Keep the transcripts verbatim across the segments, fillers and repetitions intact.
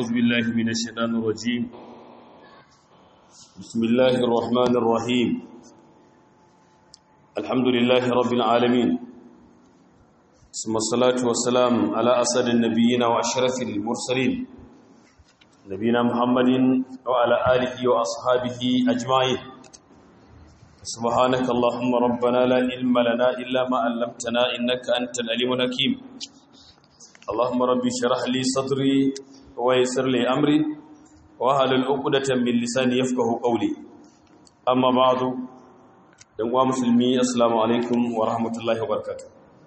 أعوذ بالله من الشيطان الرجيم. بسم الله الرحمن الرحيم. الحمد لله رب العالمين، ثم الصلاة والسلام على أسد النبيين وأشرف المرسلين نبينا محمد وعلى آله وأصحابه أجمعين. سبحانك اللهم ربنا لا علم لنا إلا ما علمتنا إنك أنت العليم الحكيم. اللهم ربي اشرح لي صدري ويسر لي أمري واحلل عقدة من لساني يفقهوا قولي. أما بعد، دعوة مسلمي، السلام عليكم ورحمة الله وبركاته.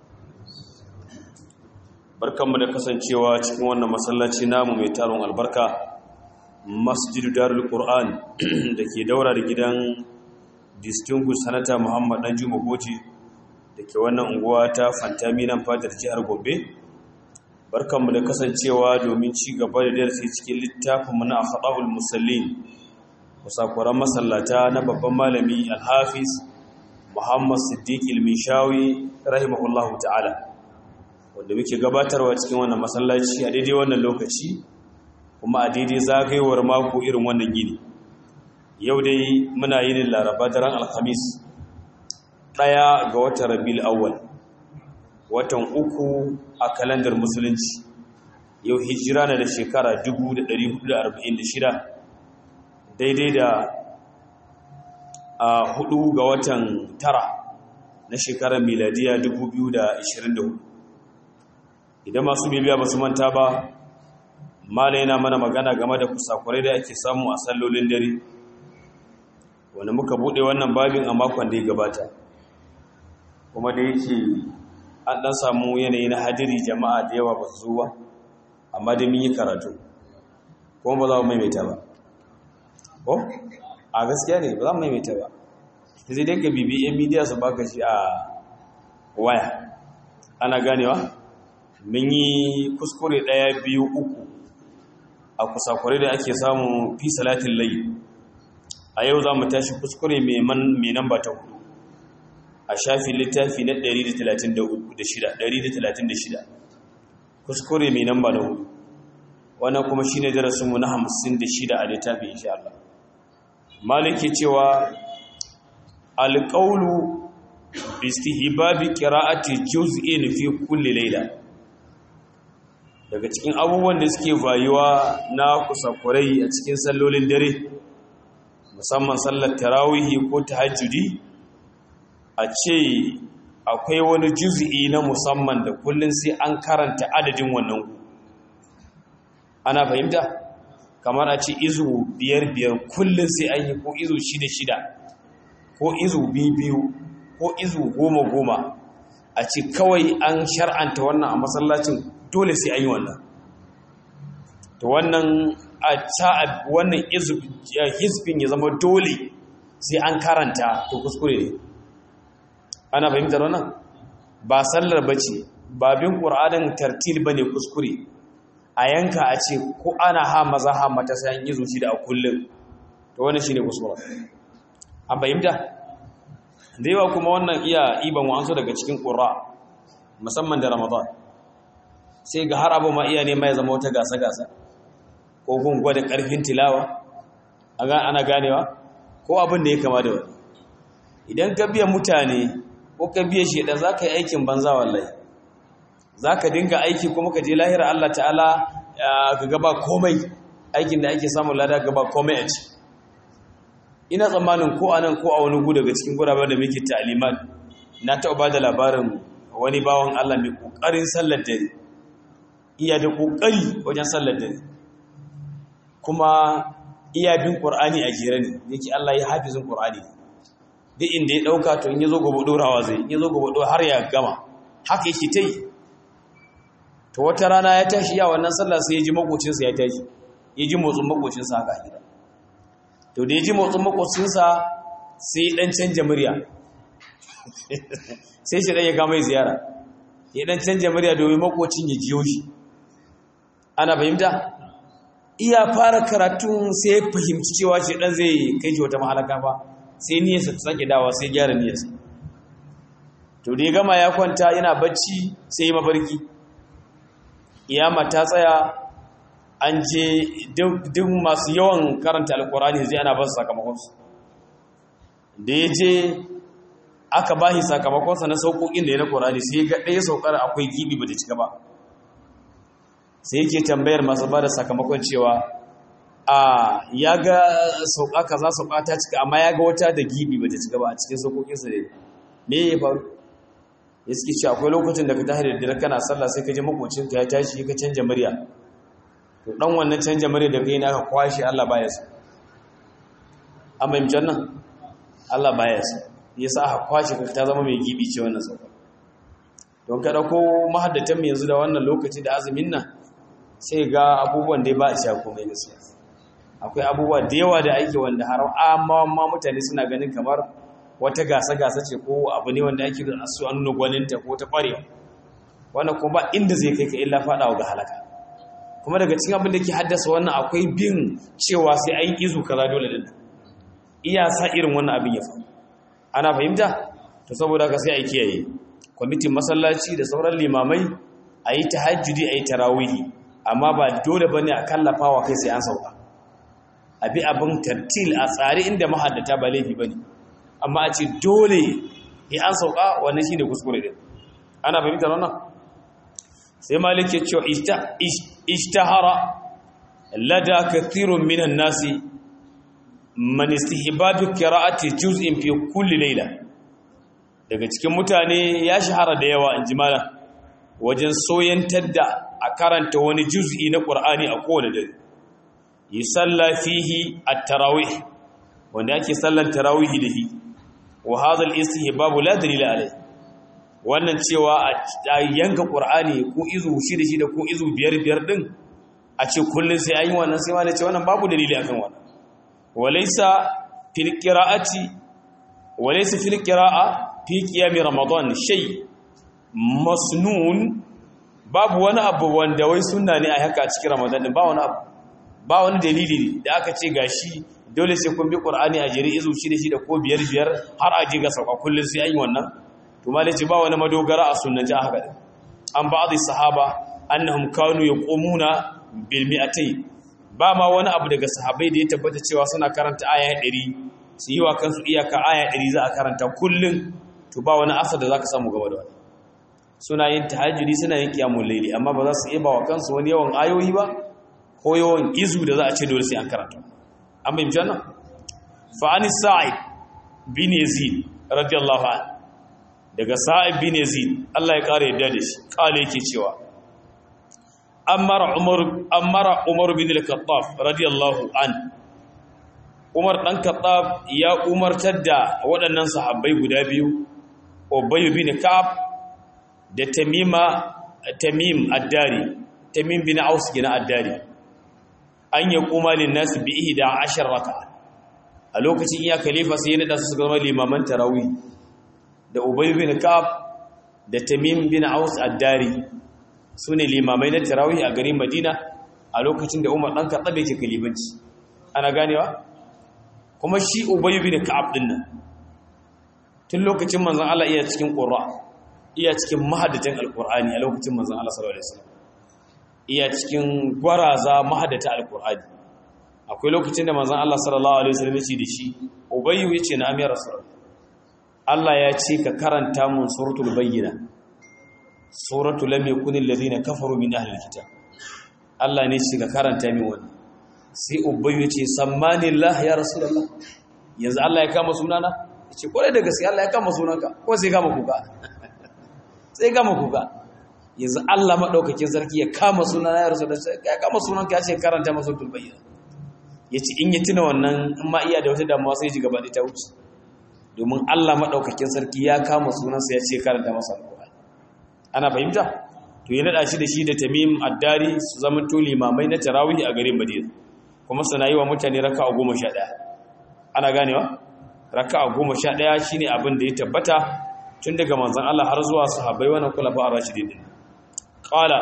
barkanmu da kasancewa cikin wannan masallaci namu mai taron albarka, Masjidu Darul Qur'an da ke daura da gidan Distinguished Senator Muhammad Danjuma Goje da ke wannan unguwa ta Fantami nan fadar jihar Gombe. Barkanmu da kasancewa domin ci gaba da darasi cikin littafinmu na Akhda'ul Musallin, musakuran masallata na babban malami Al-Hafiz Muhammad Siddiq Al-Mishawi rahimahullahu ta'ala, wanda muke gabatarwa cikin wannan masallaci a daidai wannan lokaci kuma a daidai zagayewar mako irin wannan gini. Yau dai muna yin Laraba daren Alhamis ɗaya ga watan Rabiul Awwal, watan uku a kalandar musulunci. Yau hijira na da shekara dubu da ɗari hudu da arba'in da shida, daidai da a hudu ga watan tara na shekarar miladiya dubu biyu da ashirin da hudu. Idan masu bibiya ba su manta ba, mala yana mana magana game da kusakurai da ake samu a sallolin dare, wanda muka bude wannan babin a makon da ya gabata. Kuma da yake an dan samu yanayi na hadiri, jama'a da yawa ba su zuwa, amma da mun yi karatu kuma ba za mu maimaita ba. Ko a gaskiya ne ba za mu maimaita ba, sai dai ka bibi yan media su baka shi a waya, ana ganewa. Mun yi kuskure ɗaya biyu uku a kusakurai da ake samu fi salatin layi. A yau za mu tashi kuskure mai namba ta hudu a shafin littafi na ɗari da talatin da shida, kuskure mai namba na hudu. Wannan kuma shi ne darasinmu na hamsin da shida a littafi, insha Allah. Maliki cewa alƙaulu bistihbabi qira'ati juz'in fi kulli layla. Daga cikin abubuwan da suke bayuwa na kusakurai a cikin sallolin dare, musamman sallar tarawihi ko tahajjudi, a ce akwai wani juz'i na musamman da kullun sai an karanta adadin wannan ku. Ana fahimta? Kamar a ce izu biyar biyar kullun sai an yi, ko izu shida shida, ko izu biyu biyu, ko izu goma goma. A ce kawai an shar'anta wannan a masallacin, dole sai an yi wannan. To wannan a ta wannan hizbin ya zama dole sai an karanta, to kuskure ne. Ana fahimtar wannan? Ba sallar bace, ba bin Qur'anin tartil bane kuskure. A yanka a ce ko ana ha maza ha mata sai an yi zuci da a kullum, to wannan shine kuskure. An fahimta? Da yawa kuma wannan iya iban wa'ansu daga cikin Qur'a, musamman da Ramadan. Sai ga har abu ma iya ne mai zama wata gasa-gasa, ko gungwa da ƙarfin tilawa, ana ganewa, ko abin da ya kama da wani. Idan ka biya mutane ko ka biya shaidan, za ka yi aikin banza wallahi. Za ka dinga aiki kuma ka je lahira Allah ta'ala ka gaba komai, aikin da ake samun lada gaba komai a ci. Ina tsammanin ko a nan ko a wani gu daga cikin guraben da muke ta'aliman, na taɓa ba da labarin wani bawan Allah mai ƙoƙarin sallar dare, iya da ƙoƙari wajen sallar dare, kuma iya bin ƙur'ani a jere ne, yake Allah ya hafizin ƙur'ani. Duk inda ya ɗauka, to in ya zo gaba ɗorawa zai, in ya zo gaba ɗora har ya gama, haka yake ta yi. To wata rana ya tashi ya wannan sallah, sai ya ji makocinsa ya tashi, ya ji motsin makocinsa haka gida. To da ya ji motsin makocinsa sai ɗan canja murya, sai shi ɗan ya kama ziyara, ya ɗan canja murya domin makocin ya jiyo shi. Ana fahimta? Iya fara karatun sai ya fahimci cewa shi ɗan zai kai shi wata mahalaka ba, sai niyyarsa ta sake dawa, sai gyara niyyarsa. To da ya gama ya kwanta yana bacci, sai ya mafarki. Iyama ta tsaya, an je duk masu yawan karanta alkurani zai ana ba su sakamakonsu da ya je aka ba shi sakamakonsa na sauƙoƙin da ya na ƙorani sai ga ɗaya saukar akwai gibi ba da cika ba sai yake tambayar masu ba da sakamakon cewa a ya ga sauƙa kaza sauƙa ta cika amma ya ga wata da gibi ba ta cika ba a cikin sauƙoƙinsa ne me ya faru ya suke ce akwai lokacin da ka tashi da dare kana sallah sai ka je makocinka ya tashi ka canja murya to dan wannan canja murya da kai na ka kwashi Allah baya so an bayyana nan Allah baya so yasa aka kwashi ka ta zama mai gibi ce wannan sauka don ka dauko mahaddatan mu yanzu da wannan lokaci da azumin nan sai ga abubuwan da ba a sha komai gaskiya akwai abubuwa da yawa da ake wanda har amma ma mutane suna ganin kamar wata gasa-gasa ce ko abu ne wanda ake da su an nuna gwaninta ko ta ƙwarewa wannan kuma ba inda zai kai ka illa faɗawa ga halaka kuma daga cikin abin da ke haddasa wannan akwai bin cewa sai an izu kaza dole din iya sa irin wannan abin ya faru ana fahimta to saboda ka sai a kiyaye kwamitin masallaci da sauran limamai a yi tahajjudi a yi tarawihi amma ba dole bane a kallafawa kai sai an sauka abi abin tartil a tsare inda mahaddata ba laifi bane amma a ce dole ya an sauka wannan shi ne kuskure din ana fahimtar wannan sai malik ya ce ishtahara lada kathirun minan nasi man istihbabu qira'ati juz'in fi kulli layla daga cikin mutane ya shahara da yawa in ji malam wajen soyantar da a karanta wani juz'i na qur'ani a kowane dare yusalla fihi at-tarawih wanda ake sallan tarawih da shi wa hadha al-istihbab la dalila alayh wannan cewa a yanka qur'ani ko izu shida shida ko izu biyar biyar din a ce kullun sai an yi wannan sai wani ce wannan babu dalili akan wannan walaysa fil qira'ati walaysa fil qira'a fi qiyam ramadan shay masnun babu wani abu wanda wai sunna ne a haka a cikin ramadan din ba wani abu ba wani dalili da aka ce gashi dole sai kun bi qur'ani a jere izu shida shida ko biyar biyar har a ji ga sauka kullun sai an yi wannan to malaci ba wani madogara a sunnan ja haka din an ba'dhi sahaba annahum kanu yaqumuna bil mi'atay ba ma wani abu daga sahabbai da ya tabbata cewa suna karanta aya ɗari su yi wa kansu iyaka aya ɗari za a karanta kullun to ba wani asar da zaka samu gaba da wani suna yin tahajjudi suna yin qiyamul layli amma ba za su iya ba wa kansu wani yawan ayoyi ba ko yawan izu da za a ce dole sai an karanta an bin janna fa ani sa'id bin yazid radiyallahu anhu daga sa'id bin yazid Allah ya kare yadda da shi kale yake cewa amara umar amara umar bin al-khattab radiyallahu anhu umar dan khattab ya umartar da waɗannan sahabbai guda biyu ubay bin ka'ab da tamima tamim ad-dari tamim bin aus gina ad-dari an yi kuma linnasu bi ihda ashar raka a lokacin iya khalifa sai ya nada su zama limaman tarawih da ubay bin ka'ab da tamim bin aus ad-dari sune limamai na tarawih a garin madina a lokacin da umar dan khattab yake khalifanci ana ganewa kuma shi ubay bin ka'ab din nan tun lokacin manzon Allah iya cikin qur'a iya cikin mahaddatan alqur'ani a lokacin manzon Allah sallallahu alaihi wasallam iya cikin gwaraza mahadata alkur'ani akwai lokacin da manzon Allah sallallahu alaihi wasallam ya ce da shi ubayyu yace na amir rasul Allah ya ce ka karanta mun suratul bayyina suratul lam yakun alladhina kafaru min ahli alkitab Allah ne shi ka karanta min wannan sai ubayyu yace sammani Allah ya rasulullah yanzu Allah ya kama sunana yace kore da gaskiya Allah ya kama sunanka ko sai kama kuka sai kama kuka yanzu Allah maɗaukakin sarki ya kama suna ya rasu da ya kama sunan ka ce karanta masa tulbayyana ya ce in ya tuna wannan in ma iya da wata damuwa sai ji gaba da ta wuce domin Allah maɗaukakin sarki ya kama sunansa ya ce karanta masa alƙur'ani ana fahimta to ya naɗa shi da shi da tamim addari su zama to limamai na tarawih a garin madina kuma suna yi wa mutane raka'a goma sha ɗaya ana ganewa raka'a goma sha ɗaya shine abin da ya tabbata tun daga manzon Allah har zuwa sahabbai wannan kulafa ar-rashidin qala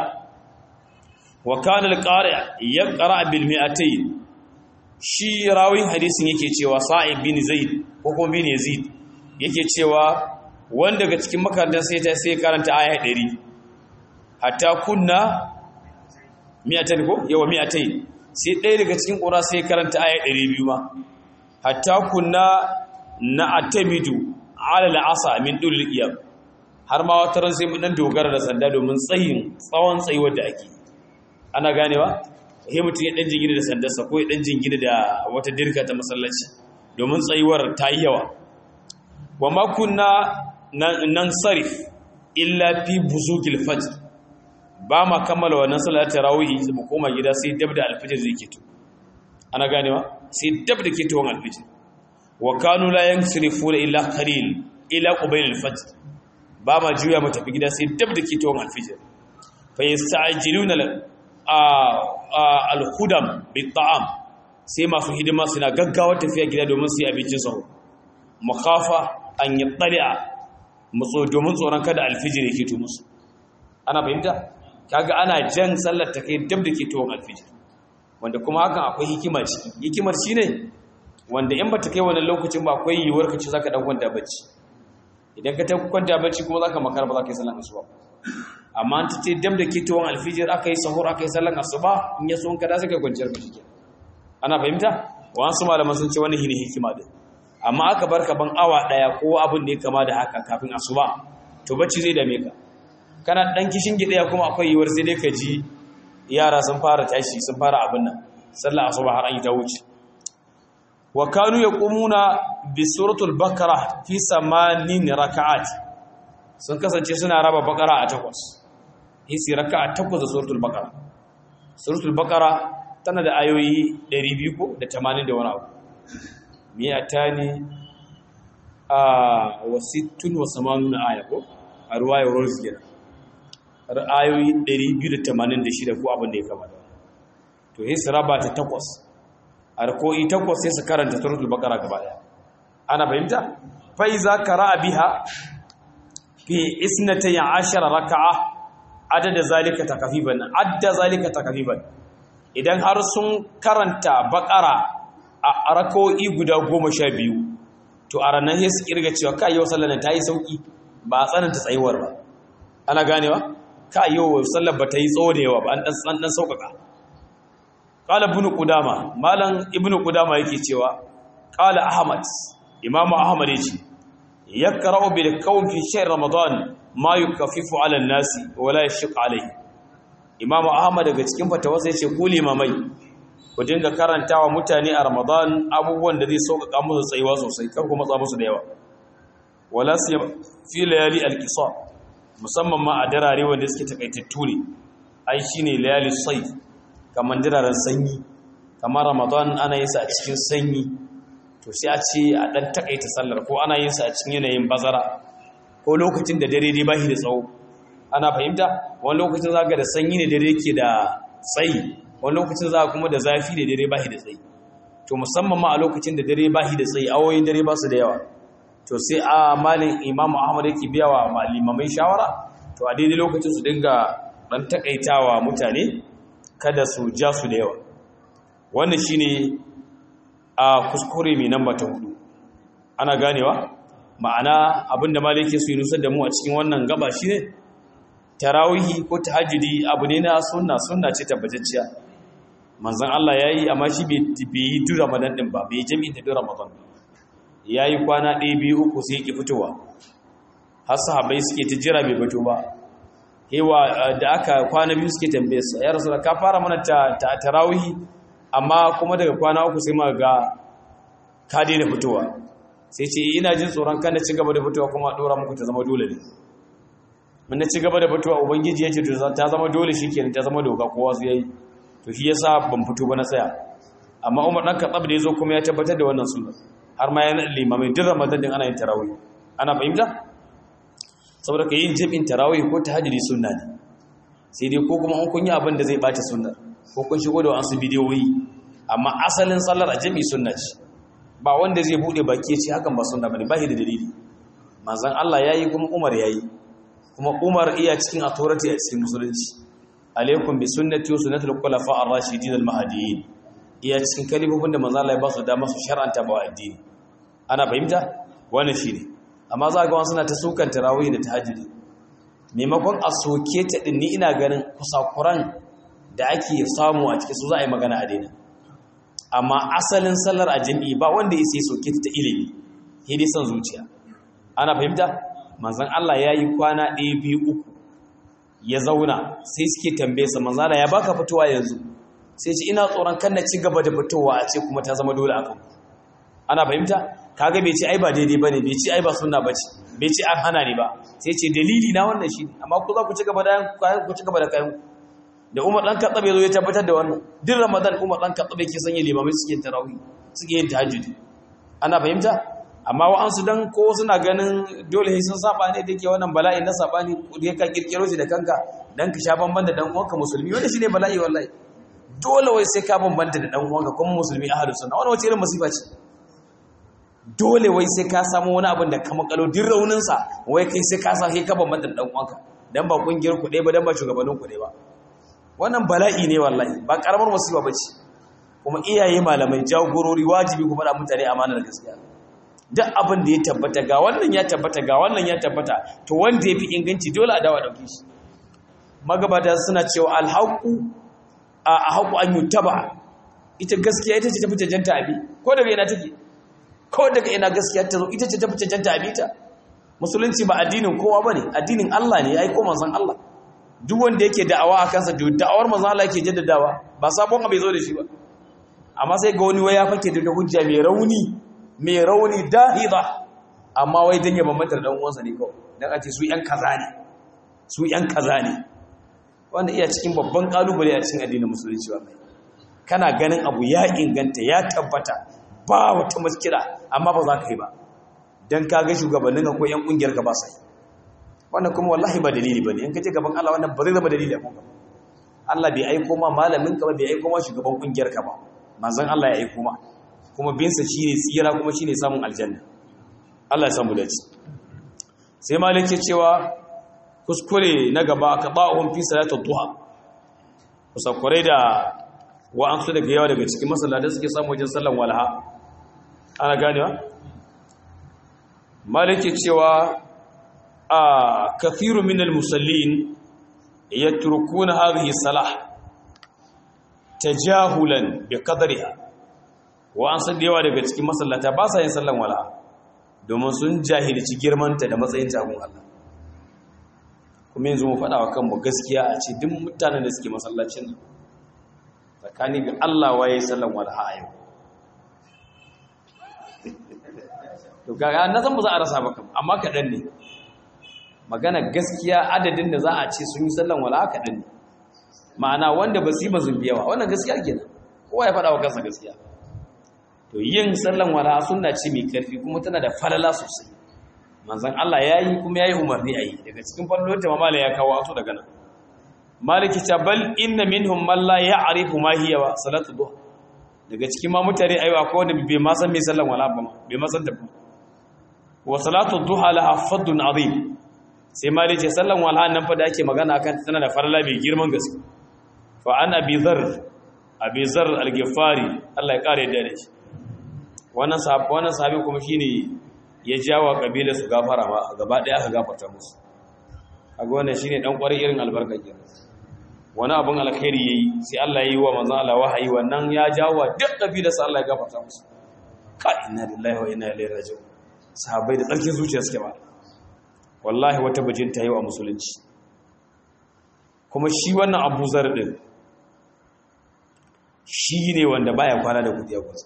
wa kana al-qari' yaqra bil mi'atayn shi rawin hadisin yake cewa sa'ib bin zaid ko kuma bin yazid yake cewa wanda daga cikin makarantar sai ta sai karanta aya ɗari hatta kunna mi'atan ko yawa mi'atai sai ɗaya daga cikin ƙura sai karanta aya ɗari biyu ma hatta kunna na'tamidu ala al'asa min dul iyam har ma wata ran sai mu dan dogara da sanda domin tsayin tsawon tsayuwar da ake ana ganewa he mutum ya dan jingina da sandarsa ko ya dan jingina da wata dirka ta masallaci domin tsayuwar ta yi yawa wa ma kunna nan sarif illa fi buzugil fajr ba ma kammala wannan salat tarawih mu koma gida sai dab da alfijir zai keto ana ganewa sai dab da ketowar alfijir wa kanu la yansrifuna illa qalil ila qubayl alfajr ba ma juya mu tafi gida sai dab da ketowar alfijir fa yasta'jiluna al-khudam bit-ta'am sai masu hidima suna gaggawa tafiya gida domin su yi abincin sahur makhafa an yattali'a mutso domin tsoron kada alfijir yake to musu ana fahimta kaga ana jan sallar ta kai dab da ketowar alfijir wanda kuma hakan akwai hikima ciki hikimar shine wanda in bata kai wannan lokacin ba akwai yiwuwar ka ce zaka dan kwanta bacci idan ka ta kwanta bacci kuma zaka makara ba zaka yi sallar asuba amma an tace dab da ketowar alfijir akai sahur akai sallar asuba in ya so in ka da saka kwanciyar ka shike ana fahimta wasu malaman sun ce wannan shine hikima din amma aka barka ban awa daya ko abin da ya kama da haka kafin asuba to bacci zai dame ka kana dan kishin gidaya kuma akwai yiwuwar sai dai ka ji yara sun fara tashi sun fara abin nan sallar asuba har an yi ta wuce wa kanu yaqumuna bi suratul baqara fi samanin raka'at sun kasance suna raba baqara a takwas hisi raka'a takwas da suratul baqara suratul baqara tana da ayoyi ɗari biyu ko da tamanin da wani abu miyatani a wasittun wa samanuna aya ko a ruwayar rolls kenan ayoyi ɗari biyu da tamanin da shida ko abin da ya kama da to hisi raba ta takwas a rako'i takwas sai su karanta suratul baqara gaba daya ana fahimta fa iza qara'a biha fi isnatay ashara raka'a adada zalika takafifan adda zalika takafifan idan har sun karanta baqara a rako'i guda goma sha biyu to a ranar sai su kirga cewa kai yau sallar ta yi sauki ba a tsananta tsayuwar ba ana ganewa kai yau sallar ba ta yi tsawo da yawa ba an dan dan saukaka qala ibn qudama malan ibn qudama yake cewa qala ahmad imam ahmad yace yakra'u bil qawm fi shahr ramadan ma yukaffifu 'ala an-nasi wa la yashq 'alayhi imam ahmad daga cikin fatawarsa yace ku limamai ku dinga karantawa mutane a ramadan abubuwan da zai sauƙaƙa musu tsayuwa sosai kar ku matsa musu da yawa wala sai fi layali al-qisar musamman ma a darare wanda suke takaitattu ne ai shine layali sayf kamar diraren sanyi kamar ramadan ana yin sa a cikin sanyi to sai a ce a dan takaita sallar ko ana yin sa a cikin yanayin bazara ko lokacin da dare dai bashi da tsawo ana fahimta wani lokacin zaka da sanyi ne dare yake da tsayi wani lokacin zaka kuma da zafi da dare bashi da tsayi to musamman ma a lokacin da dare bashi da tsayi awoyin dare ba su da yawa to sai a malin imamu ahmad yake biya wa malimai shawara to a daidai lokacin su dinga dan takaitawa mutane kada su ja su da yawa wannan shine a kuskure mai namba ta hudu ana ganewa ma'ana abinda malai yake so yi nusar da mu a cikin wannan gaba shine tarawihi ko tahajjudi abu ne na sunna sunna ce tabbatacciya manzon Allah yayi amma shi bai yi duk Ramadan din ba bai jami'i da duk Ramadan yayi kwana ɗaya biyu uku sai yake fitowa har sahabbai suke ta jira bai fito ba hewa da aka kwana biyu suke tambaye su ya rasul ka fara mana ta tarawihi amma kuma daga kwana uku sai ma ga ka daina fitowa sai ce ina jin tsoron kan da ci gaba da fitowa kuma dora muku ta zama dole ne mun da ci gaba da fitowa ubangiji yace to ta zama dole shikenan ta zama doka kowa su yayi to shi yasa ban fito ba na tsaya amma Umar dan Khattab da yazo kuma ya tabbatar da wannan sunna har ma yana limamai duk Ramadan din ana yin tarawih ana fahimta saboda ka yin jami'in tarawih ko tahajjudi sunna ne sai dai ko kuma an kun yi abin da zai bata sunnar ko kun shigo da wasu bidiyoyi amma asalin sallar a jami'i sunna ce ba wanda zai bude baki ya ce hakan ba sunna bane ba shi da dalili manzon Allah yayi kuma Umar yayi kuma Umar iya cikin authority a cikin musulunci alaikum bi sunnati wa sunnatul khulafa ar-rashidin al-mahdiyyin iya cikin kalibobin da manzon Allah ya ba su dama su shar'anta ba addini ana fahimta wannan shine amma za ga wasu na ta sukan tarawih da tahajjudi maimakon a soke ta din ni ina ganin kusakuran da ake samu a cikin su za a yi magana a daina. Amma asalin sallar a jami'i ba wanda ya sai soke ta ilimi sai dai son zuciya. Ana fahimta? Manzon Allah ya yi kwana ɗaya biyu uku ya zauna sai suke tambaye sa, manzon Allah ya baka fitowa yanzu, sai ce ina tsoron kan na ci gaba da fitowa a ce kuma ta zama dole akan. Ana fahimta? Kaga bai ce ai ba daidai bane, bai ce ai ba sunna bace, bai ce an hana ni ba, sai ce dalili na wannan shi, amma ku za ku ci gaba da kayan ku ci gaba da kayan. Da Umar dan Khattab yazo ya tabbatar da wannan, din Ramadan Umar dan Khattab yake sanya limamai suke yin tarawih, suke yin tahajjud. Ana fahimta? Amma wa'ansu dan ko suna ganin dole sai sun saba ne da yake wannan bala'i na sabani da ka kirkiro shi da kanka dan ka sha bamban da dan uwanka musulmi, wanda shine bala'i wallahi. Dole wai sai ka bambanta da dan uwanka kuma musulmi ahlus sunna, wannan wace irin masifa ce? Dole wai sai ka samu wani abin da ka makalo din raunin sa, wai kai sai ka sa sai ka bambanta da dan uwanka dan ba kungiyar ku ɗaya ba, dan ba shugabannin ku ɗaya ba. Wannan bala'i ne wallahi, ba karamar masifa bace. Kuma iyaye malamai jagorori wajibi ku faɗa mutane amanar gaskiya. Duk abin da ya tabbata ga wannan ya tabbata ga wannan ya tabbata, to wanda yafi inganci dole a dawo dauke shi. Magabata suna cewa alhaqu a haqu an yutaba, ita gaskiya ita ce tafi cancanta abi, ko daga ina take, ko daga ina gaskiya ta zo ita ce tafi cancanta abi ta. Musulunci ba addinin kowa bane, addinin Allah ne, ai ko manzon Allah. Duk wanda yake da'awa a kansa, da'awar manzon Allah yake jaddadawa, ba sabon abu zo da shi ba. Amma sai ga wani waya fake da hujja mai rauni, mai rauni dahida, amma wai dan ya bambanta da dan uwansa ne kawai, dan a ce su yan kaza ne, su yan kaza ne. Wanda iya cikin babban kalubale a cikin addinin musulunci wallahi. Kana ganin abu ya inganta ya tabbata ba wata muskila, amma ba za ka yi ba dan ka ga shugabannin ka ko yan kungiyar ka ba sai. Wannan kuma wallahi ba dalili bane, in kaje gaban Allah wannan ba zai zama dalili a kanka. Allah bai aiko ma malamin ka ba, bai aiko ma shugaban kungiyar ka ba, manzon Allah ya aiko ma, kuma binsa shine tsira, kuma shine samun aljanna. Allah ya samu dace. Sai malik ya cewa kuskure na gaba ka ba'uhum fi salatul duha, kuskure da wa'ansu daga yawa daga cikin masallatan suke samu wajen sallan walha. Ana ganewa? Malik ya cewa a kathiru min al-musallin yatrukuna hadhihi salah tajahulan bi qadriha. Wa an san da yawa daga cikin masallata ba sa yin sallan wala domin sun jahilci girmanta da matsayin jagun Allah. Kuma yanzu mu faɗa wa kanmu gaskiya a ce duk mutanen da suke masallacin nan tsakani ga Allah waye sallan wala a yau. To ga na san ba za a rasa ba kam, amma kaɗan ne. Magana gaskiya adadin da za a ce sun yi sallan wala kaɗan ne. Ma'ana wanda ba su yi mazun biyawa, wannan gaskiya kenan. Kowa ya faɗa wa kansa gaskiya. To yin sallan wala sunna ce mai karfi kuma tana da falala sosai. Manzon Allah yayi kuma yayi umarni ayi. Daga cikin fallolin ta mamala ya kawo ato daga nan. Maliki ta bal inna minhum man la ya'rifu ma hiya salatu duha. Daga cikin ma mutare ayi akwai wanda bai ma san me sallan wala ba, bai ma san da ba. Wa salatu duha la afdun azim. Sai maliki sallan wala nan fa da ake magana akan tana da falala mai girman gaske. Fa an abi zar abi zar al-ghifari Allah ya kare da shi. Wannan sahabi wannan sahabi kuma shine ya jawa kabila su gafara ba gaba daya aka gafarta musu. Kaga wannan shine dan kwarin irin albarka kenan. Wani abun alkhairi yayi sai Allah yayi wa manzo Allah wahayi, wannan ya jawa duk kabila su Allah ya gafarta musu. Ka inna lillahi wa inna ilaihi raji'un. Sahabbai da tsarkin zuciya suke ba. Wallahi wata bajinta yayi wa musulunci. Kuma shi wannan Abu Zar din shi ne wanda baya kwana da kudi a gwasa.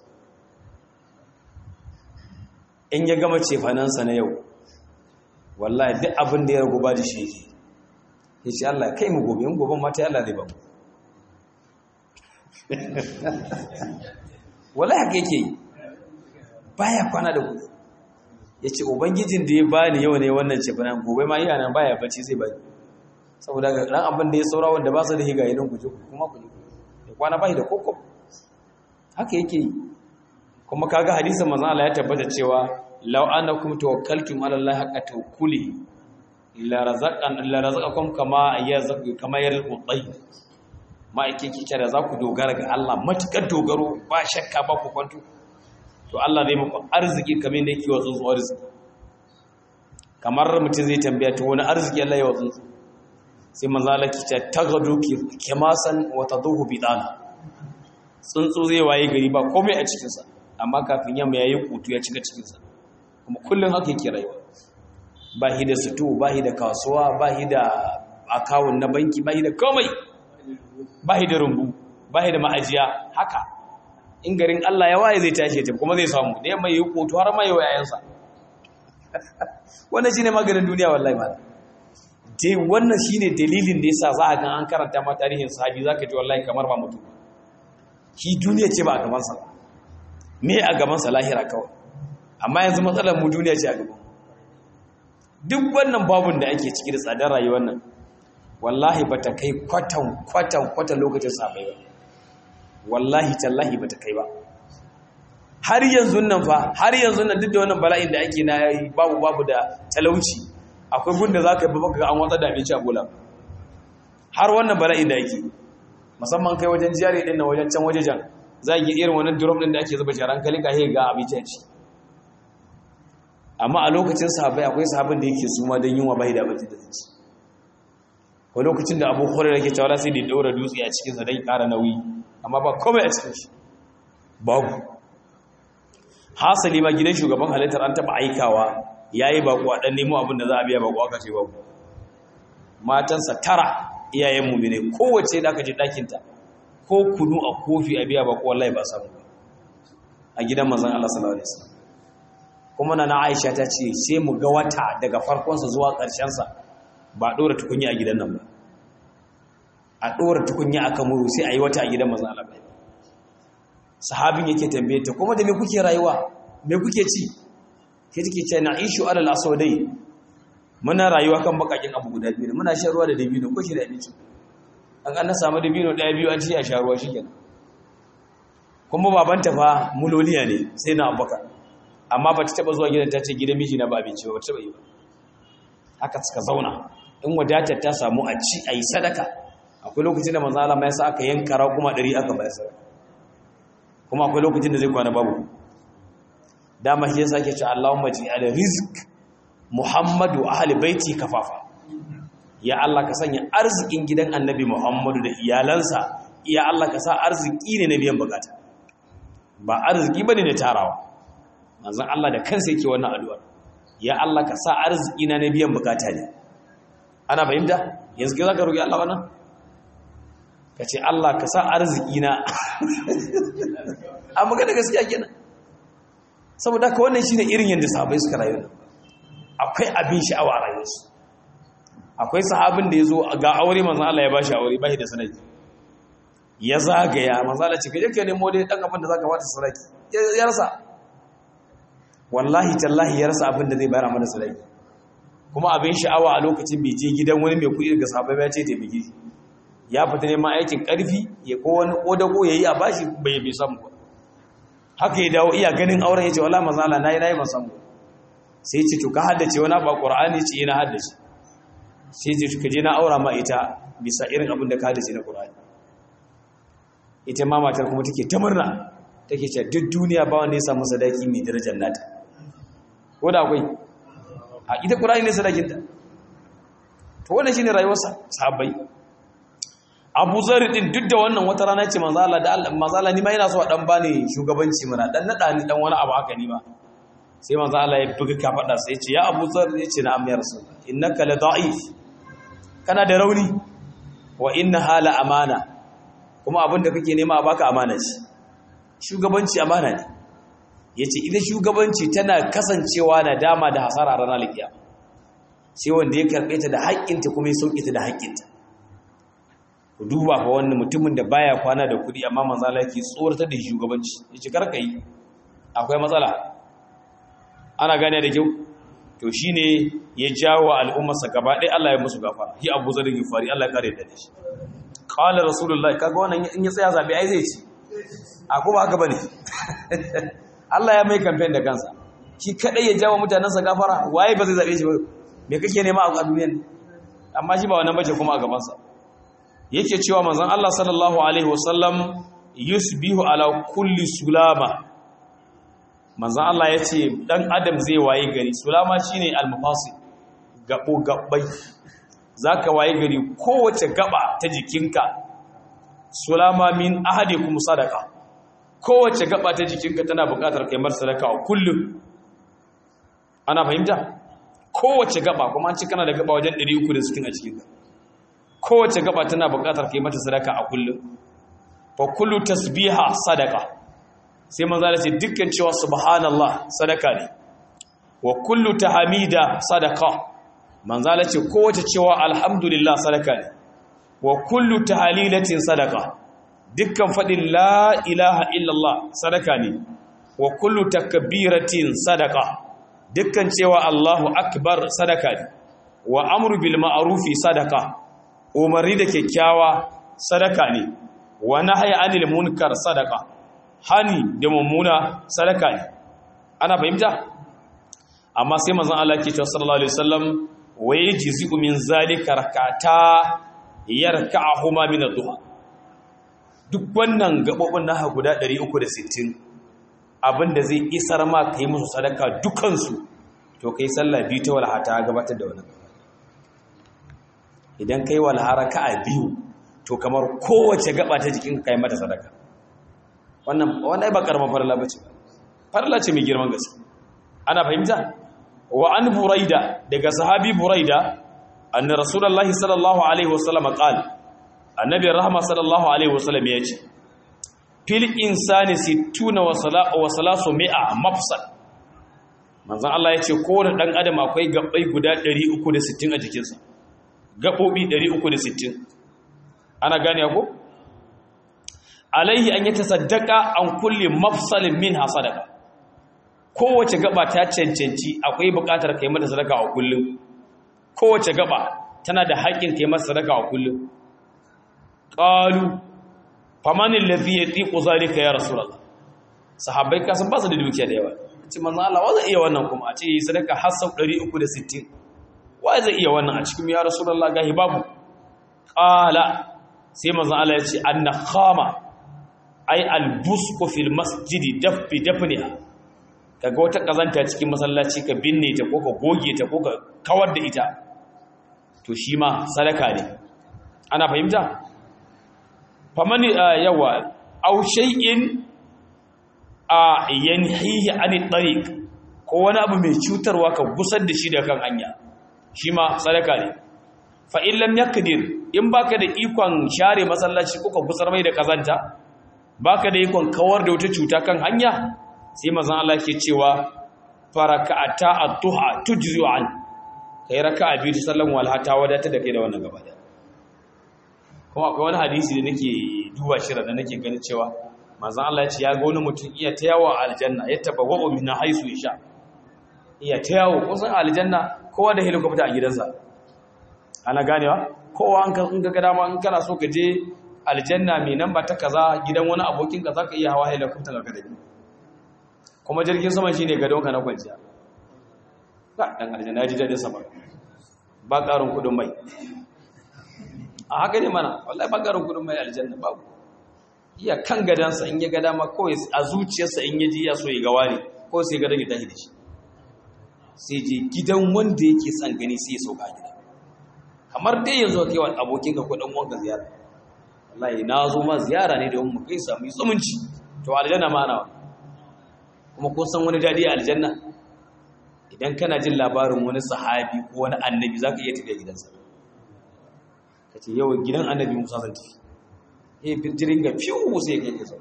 In ya gama cefanansa na yau, wallahi duk abin da ya ragu ba da shi yake. Ya ce Allah kai mu gobe, in goben mata Allah zai ba mu. Wallahi haka yake yi, baya kwana da kudi. Ya ce Ubangijin da ya bani yau ne wannan cefanan, gobe ma iya nan baya bacci zai bani. Saboda ga ɗan abin da ya saura wanda ba su da higa idan ku ji kuma ku ji. Kwana bai da kokko haka yake yi. Kuma kaga hadisin manzo Allah ya tabbata cewa law annakum tawakkaltum ala Allah haqqa tawakkuli la razaqan la razaqakum kama yazqu kama yarqu tayyib. Ma yake kike da za ku dogara ga Allah matukar dogaro ba shakka ba ku kwanto, to Allah zai muku arziki kamar da yake wa tsuntsu arziki. Kamar mutum zai tambaya to wani arziki Allah ya wa tsuntsu, sai manzo Allah ki ta tagadu kimasan wa taduhu bidana tsuntsu zai waye gari ba komai a cikin sa amma kafin yamma yayi kutu ya cika cikin sa kuma kullun haka yake rayuwa ba hi da sito ba hi da kasuwa ba hi da akawun na banki ba hi da komai ba hi da rumbu ba hi da ma'ajiya haka in garin Allah ya waye zai tashi ta kuma zai samu da yamma yayi kutu har ma yayi yayansa wannan shine maganin duniya wallahi ma dai wannan shine dalilin da yasa za a ga an karanta ma tarihin sahabi zaka ji wallahi kamar ba mutum shi duniya ce ba a gaban sa me a gaban sa lahira kawai amma yanzu matsalar mu duniya ce a gaban duk wannan babun da ake ciki da tsadar rayuwar nan wallahi bata kai kwatan kwatan kwatan lokacin sabai ba wallahi tallahi bata kai ba har yanzu nan fa har yanzu nan duk da wannan bala'in da ake na babu babu da talauci akwai gunda zaka yi baka ga an watsa da abinci a bola har wannan bala'in da ake musamman kai wajen jiyare din na wajen can wajejan za ki irin wannan drum din da ake zuba sharan kalika he ga abinci a ci amma a lokacin sahabbai akwai sahabin da yake suma don yunwa bai da abinci da ci ko lokacin da Abu Hurairah yake cewa sai da daura dutse a cikin sa dai ƙara nauyi amma ba komai a cikin shi babu hasali ma gidan shugaban halittar an taba aikawa yayi bako a dan nemo abin da za a biya bako aka ce babu matansa tara iyayen mu'mine kowace da aka je dakin ta ko kunu a kofi a biya bako wallahi ba samu a gidan manzon Allah sallallahu alaihi wasallam kuma na Aisha ta ce sai mu ga wata daga farkon sa zuwa ƙarshen sa ba dora tukunya a gidan nan ba a dora tukunya aka muru sai ayi wata a gidan manzon Allah sahabin yake tambaye ta kuma da me kuke rayuwa me kuke ci sai take ce na ishu alal aswadai muna rayuwa kan bakakin abu guda biyu muna shan ruwa da dabino ko shi da abinci an an samu dabino daya biyu an ci a sha ruwa shikenan kuma babanta fa muloliya ne sai na Abubakar amma ba ta taba zuwa gidan ta ce gidan miji na ba abinci ba ta taba yi ba haka suka zauna in wadatar ta samu a ci ayi sadaka akwai lokacin da manzo Allah ya sa aka yanka ra kuma ɗari aka bayar sadaka kuma akwai lokacin da zai kwana babu dama shi yasa ke ce Allahumma ji'al rizq Muhammadu ahli baiti kafafa ya Allah ka sanya arzikin gidan Annabi Muhammadu da iyalansa ya Allah ka sa arziki ne na biyan bukata ba arziki bane na tarawa manzon Allah da kansa yake wannan addu'a ya Allah ka sa arziki na na biyan bukata ne ana fahimta yanzu ke zaka roki Allah wannan kace Allah ka sa arziki na amma kada gaskiya kenan saboda ka wannan shine irin yanda sahabbai suka rayu akwai abin sha'awa a rayuwarsu akwai sahabin da yazo ga aure manzon Allah ya bashi aure bashi da sanadi ya zagaya manzon Allah ce kaje ka nemo dai dan abin da zaka bata saraki ya rasa wallahi tallahi ya rasa abin da zai bayar mana saraki kuma abin sha'awa a lokacin bai je gidan wani mai kuɗi daga sahabbai ya ce ta bige ya fita neman aikin ƙarfi ya ko wani kodago yayi a bashi bai bi samu ba haka ya dawo iya ganin auren yace wallahi manzon Allah nayi nayi ban samu sai ce to ka haddace wani ba Qur'ani ce ina haddace sai ce ka je na aura ma ita bisa irin abin da ka haddace na Qur'ani ita ma matar kuma take ta murna take cewa duk duniya ba wanda ya samu sadaki mai darajar nata ko da akwai a ita Qur'ani ne sadakin ta to wannan shine rayuwar sahabbai Abu Zar din duk da wannan wata rana ce manzo Allah da Allah manzo Allah ni ma ina so a dan bani shugabanci mana dan nada ni dan wani abu haka ni ma sai manzo Allah ya buga ka fada sai ya ce ya Abu Zar ya ce na'am ya rasul innaka la da'if kana da rauni wa innaha la amana kuma abinda kake nema a baka amana ce shugabanci amana ne yace idan shugabanci tana kasancewa na dama da hasara ranar alkiyama sai wanda ya karbe ta da haƙƙinta kuma ya sauke ta da haƙƙinta ku duba fa wannan mutumin da baya kwana da kudi amma manzo Allah yake tsoratar da shugabanci yace karka yi akwai matsala ana gane da kyau to shine ya jawo al'ummarsa gaba ɗaya Allah ya musu gafara hi Abu Zar Gifari Allah ya kare da shi qala rasulullahi kaga wannan in ya tsaya zabi ai zai ci a ko ba haka bane Allah ya mai campaign da kansa shi kadai ya jawo mutanansa gafara waye ba zai zabe shi ba me kake nema a duniyar amma shi ba wannan bace kuma a gaban sa yake cewa manzon Allah sallallahu alaihi wasallam yusbihu ala kulli sulama manzon Allah yace dan adam zai waye gari sulama shine al-mafasid gabo gabbai zaka waye gari kowace gaba ta jikinka sulama min ahadikum sadaqa kowace gaba ta jikinka tana buƙatar kai mar sadaka a kullum ana fahimta kowace gaba kuma an ci kana da gaba wajen ɗari uku da sittin a jikinka kowace gaba tana buƙatar kai mata sadaka a kullum fa kullu tasbiha sadaqa sai manzo Allah ce dukkan cewa subhanallah sadaka ne wa kullu tahmida sadaqa manzo Allah ce kowace cewa alhamdulillah sadaka ne wa kullu tahlilatin sadaqa dukkan fadin la ilaha illallah sadaka ne wa kullu takbiratin sadaqa dukkan cewa Allahu akbar sadaka ne wa amru bil ma'rufi sadaqa umarni da kyakkyawa sadaka ne wa nahyi anil munkar sadaqa hani da mummuna sadaka ne ana fahimta amma sai manzon Allah ke cewa sallallahu alaihi wasallam wa yajzi'u min zalika rak'ata yarka'uhuma min ad-duha duk wannan gabobin naha guda ɗari uku da sittin abinda zai isar ma kai musu sadaka dukansu to kai sallah biyu ta walha ta gabatar da wannan idan kai walha raka'a biyu to kamar kowace gaba ta jikin kai mata sadaka wannan wannan ba karamar farla bace farla ce mai girman gaske ana fahimta wa an buraida daga sahabi buraida anna rasulullahi sallallahu alaihi wasallam qala annabi rahma sallallahu alaihi wasallam yace fil insani sittuna wa salatu wa salasu mi'a mafsal manzon Allah yace kowane dan adam akwai gabbai guda ɗari uku da sittin a jikinsa gabobi ɗari uku da sittin ana gane ko alaihi an yatasaddaqa an kulli mafsalin minha sadaqa kowace gaba ta cancanci akwai buƙatar kai mata sadaka a kullum kowace gaba tana da haƙƙin kai mata sadaka a kullum qalu faman alladhi yatiqu zalika ya rasulullah sahabbai ka san ba su da dukiya da yawa ce manzo Allah wa zai iya wannan kuma a ce sadaka har sau ɗari uku da sittin wa zai iya wannan a cikin ya rasulullah gahi babu qala sai manzo Allah ya ce anna khama ay albusqu fil masjidi dafbi dafniha kaga wata kazanta cikin masallaci ka binne ta ko ka goge ta ko ka kawar da ita to shi ma sadaka ne ana fahimta famani yawa aw shay'in a yanhihi ani tariq ko wani abu mai cutarwa ka gusar da shi daga kan hanya shi ma sadaka ne fa in lam yakdir in baka da ikon share masallaci ko ka gusar mai da kazanta baka da ikon kawar da wata cuta kan hanya sai manzon Allah ke cewa faraka'ata at-tuha tujzi an kai raka'a biyu sallan walha ta wadata da kai da wannan gaba da kuma akwai wani hadisi da nake duba shi da nake ganin cewa manzon Allah ya ce ya ga wani mutum iya ta yawo a aljanna ya tabawwa'u min haisu yasha iya ta yawo kusan aljanna kowa da helicopter a gidansa ana ganewa kowa an ka ga dama in kana so ka je aljanna mai namba ta kaza gidan wani abokin ka zaka iya hawa helicopter ka da kuma jirgin sama shine gadon ka na kwanciya ba dan aljanna ji dadin sama ba karin kudin mai a haka ne mana wallahi ba karin kudin mai aljanna babu iya kan gadansa in ya ga dama kawai a zuciyarsa in ya ji ya so ya ga wani ko sai ga ya tashi da shi sai je gidan wanda yake son gani sai ya sauka gida kamar dai yanzu kai wa abokin ka ko dan uwanka ziyara wallahi na zo ma ziyara ne da mu kai samu tsumunci to aljanna ma ana kuma kun san wani dadi a aljanna idan kana jin labarin wani sahabi ko wani annabi zaka iya tafiya gidansa kace yau gidan annabi Musa zan tafi eh fitirin ga fiu sai kai kaza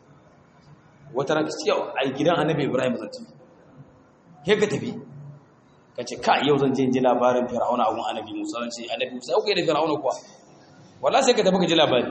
wata ran kace yau ai gidan annabi Ibrahim zan tafi kai ka tafi kace ka yau zan je ji labarin Fir'auna abun annabi Musa zan ce annabi Musa kai da Fir'auna kuwa wallahi sai ka tafi ka ji labari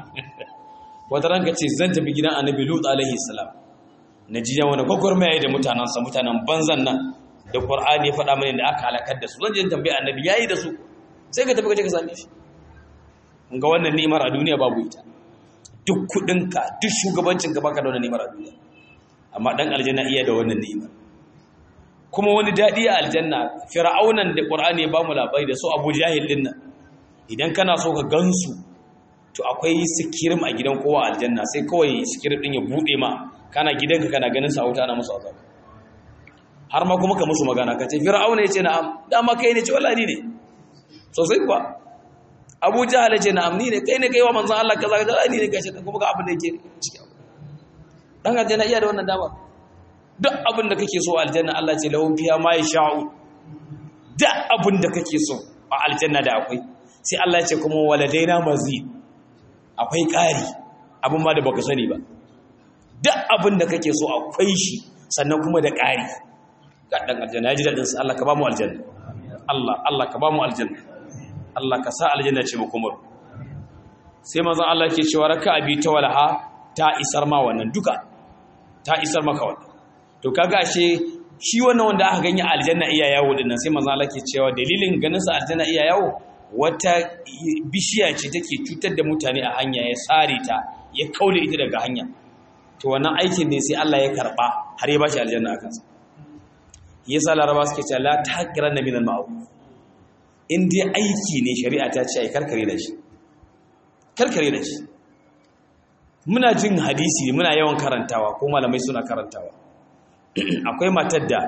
wata ran kace zan tafi gidan annabi Lut alaihi salam na ji ya wani gwagwarmaya da mutanensa mutanen banzan nan da Qur'ani ya faɗa mani da aka halakar da su zan je tambaye annabi yayi da su sai ka tafi ka je ka same shi kun ga wannan ni'imar a duniya babu ita duk kudinka duk shugabancin ka baka da wannan ni'imar a duniya amma dan aljanna iya da wannan ni'imar kuma wani dadi a aljanna fir'aunan da Qur'ani ya ba mu labari da su Abu Jahil din nan idan kana so ka gansu to akwai sikirim a gidan kowa aljanna sai kawai sikirim din ya bude ma kana gidanka kana ganin sa wuta na musu azab har ma kuma ka musu magana kace fir'auna yace na'am dama kai ne ce wallahi ne sosai kuwa. Abu Jahal ce na amni ne kai ne kai wa manzon Allah kaza kaza ni ne gashi kuma ga abin da yake ciki. Dan aljanna iya da wannan dama. Duk abin da kake so a aljanna Allah ce lahum fiha ma yasha'u. Duk abin da kake so a aljanna da akwai. Sai Allah ya ce kuma waladaina mazid. Akwai ƙari abin ma da baka sani ba. Duk abin da kake so akwai shi sannan kuma da ƙari. Ga dan aljanna ya ji dadin sa Allah ka ba mu aljanna. Allah Allah ka ba mu aljanna. Allah ka sa aljanna ce mu kuma. Sai manzon Allah ke cewa raka'a bi ta walaha ta isar ma wannan duka. Ta isar maka wannan. To kaga ashe shi wannan wanda aka ganye aljanna iya yawo dinnan sai manzon Allah ke cewa dalilin ganin sa aljanna iya yawo wata bishiya ce take cutar da mutane a hanya ya tsare ta ya kaule ita daga hanya. To wannan aikin ne sai Allah ya karba har ya bashi aljanna akan sa. Yasa Laraba suke cewa la taqiranna min al-ma'ruf. In dai aiki ne shari'a ta ce ai karkare da shi. Karkare da shi. Muna jin hadisi muna yawan karantawa ko malamai suna karantawa. Akwai matar da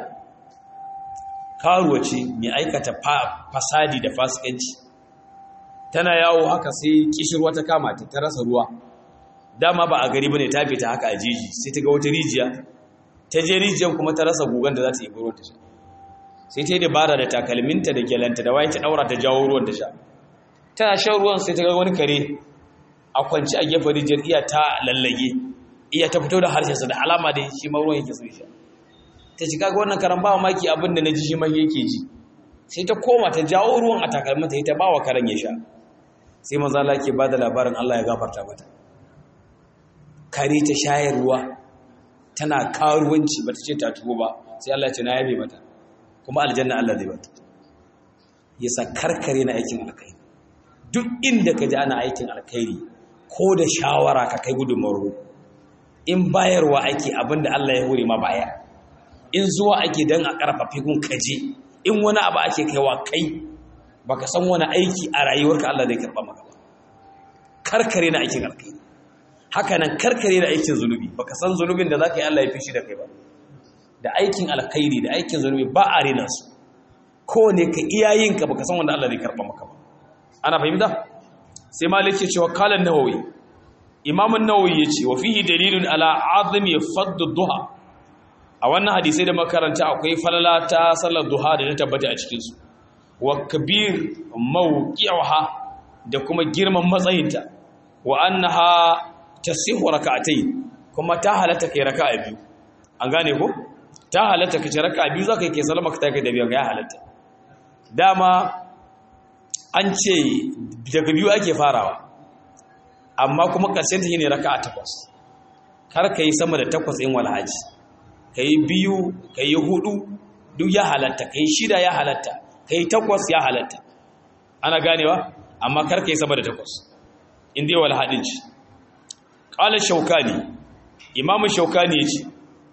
karuwa ce mai aikata fasadi da fasikanci. Tana yawo haka sai kishirwa ta kama ta ta rasa ruwa. Dama ba a gari bane ta fita haka a jeji sai ta ga wata rijiya. Ta je rijiyar kuma ta rasa gugan da za ta yi ruwan ta sha. Sai ta yi dabara da takalminta da gyalanta da waye ta daura ta jawo ruwan ta sha. Tana shan ruwan sai ta ga wani kare a kwanci a gefen rijiyar iya ta lallage. Iya ta fito da harshensa da alama da shi ma ruwan yake so sha. Ta ci kaga wannan karan ba maki abin da na ji shi ma yake ji. Sai ta koma ta jawo ruwan a takalminta ta ba wa karen ya sha. Sai manzo Allah ke bada labarin Allah ya gafarta mata. Kare ta shayarwa tana karuwanci bata ce ta tubo ba sai Allah ya ce na yabe mata kuma aljanna Allah zai bata. Yasa karkare na aikin alkhairi. Duk inda ka ji ana aikin alkhairi ko da shawara ka kai gudunmawar in bayarwa ake abinda Allah ya hore ma baya. In zuwa ake dan a karfafi kun kaje in wani abu ake kaiwa kai baka san wani aiki a rayuwarka Allah zai karba maka ba. Karkare na aikin alkhairi. Haka nan karkare na aikin zunubi baka san zunubin da zaka yi Allah ya fishi da kai ba. Da aikin alkhairi da aikin zunubi ba a rena su. Ko ne ka iyayenka baka san wanda Allah zai karba maka ba. Ana fahimta? Sai Malik ya ce wa qala an-Nawawi. Imam an-Nawawi ya ce wa fihi dalilun ala azmi fadd ad-duha. A wannan hadisi da makaranta akwai falala ta sallar duha da ta tabbata a cikin su. Wa kabir mawqi'uha da kuma girman matsayinta. Wa annaha tasihu rak'atayn kuma ta halatta kai raka'a biyu. An gane ko? Ta halatta kai raka'a biyu zaka kai sallama ka take da biyan ya halatta. Dama an ce daga biyu ake farawa. Amma kuma karshen ta shine raka'a takwas. Kar kai sama da takwas in wal haji. Kai biyu, kai hudu duk ya halatta, kai shida ya halatta, kai takwas ya halatta. Ana ganewa? Amma kar kai sama da takwas. In dai wal hadin ci. Qala Shawkani, Imam Shawkani yace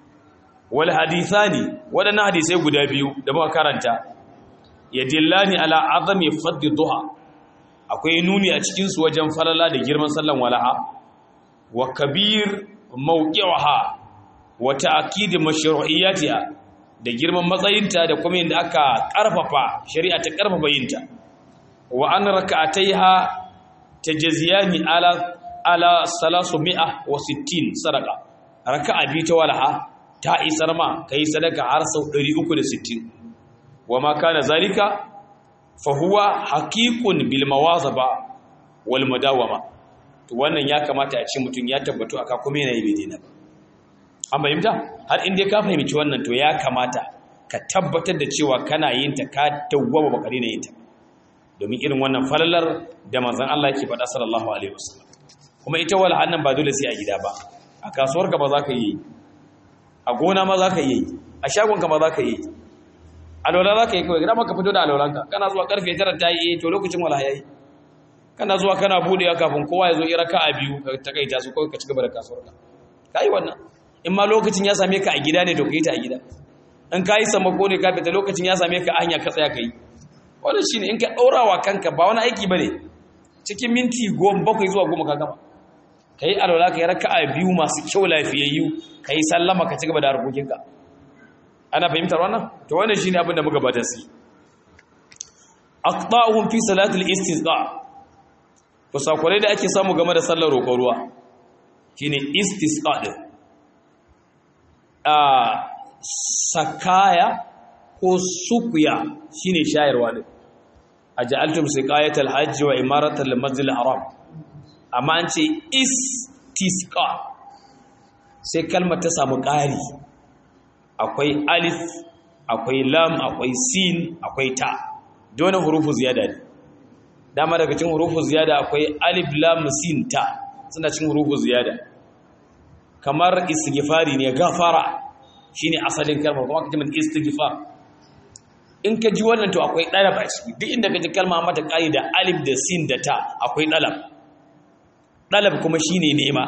wal hadithani wadannan hadisai guda biyu da muka karanta yadillani ala azami fadl duha. Akwai nuni a cikin su wajen falala da girman sallan walaha wa kabir mawqi'uha wa ta'kid mashru'iyyatiha da girman matsayinta da kuma yadda aka karfafa shari'a ta karfafa yinta wa an rak'ataiha tajziyani ala ala salasu mi'a wa sittin sadaka raka'a bi ta walaha ta isar ma kai sadaka har sau ɗari uku da sittin wa ma kana zalika fa huwa haqiqun bil mawazaba wal mudawama to wannan ya kamata a ce mutun ya tabbatu aka kuma yana yi bidina amma yimda har inda ka fahimci wannan to ya kamata ka tabbatar da cewa kana yin ta ka tawwaba bakari na yin ta domin irin wannan falalar da manzon Allah yake faɗa sallallahu alaihi wasallam kuma ita wal hannan ba dole sai a gida ba a kasuwarka ba za ka yi a gona ma za ka yi a shagonka ma za ka yi alwala za ka yi kawai gida maka fito da alwalanka kana zuwa karfe tara ta yi to lokacin wala yayi kana zuwa kana budewa kafin kowa ya zo ira ka a biyu ka takaita su kawai ka ci gaba da kasuwarka kai wannan in ma lokacin ya same ka a gida ne to ka yi ta a gida in ka yi samako ne ka fita lokacin ya same ka a hanya ka tsaya ka yi wannan shine in ka ɗaurawa kanka ba wani aiki bane cikin minti goma bakwai zuwa goma ka gama ka yi alwala ka yi raka'a biyu masu kyau lafiyayyu ka yi sallama ka ci gaba da harkokinka ana fahimtar wannan to wannan shine abin da muka bada su aqta'uhum fi salatil istisqa kusakurai da ake samu game da sallar roƙon ruwa shine istisqa din a sakaya ko sukuya shine shayarwa din aj'altum siqayatal hajj wa imaratal masjidil haram amma an ce istisqa sai kalmar ta samu ƙari akwai alif akwai lam akwai sin akwai ta dole hurufu ziyada ne dama daga cikin hurufu ziyada akwai alif lam sin ta suna cikin hurufu ziyada kamar istighfari ne gafara shine asalin kalmar kuma kace min istighfar in ka ji wannan to akwai dalab a ciki duk inda ka ji kalma mata ƙari da alif da sin da ta akwai dalab dalab kuma shine nema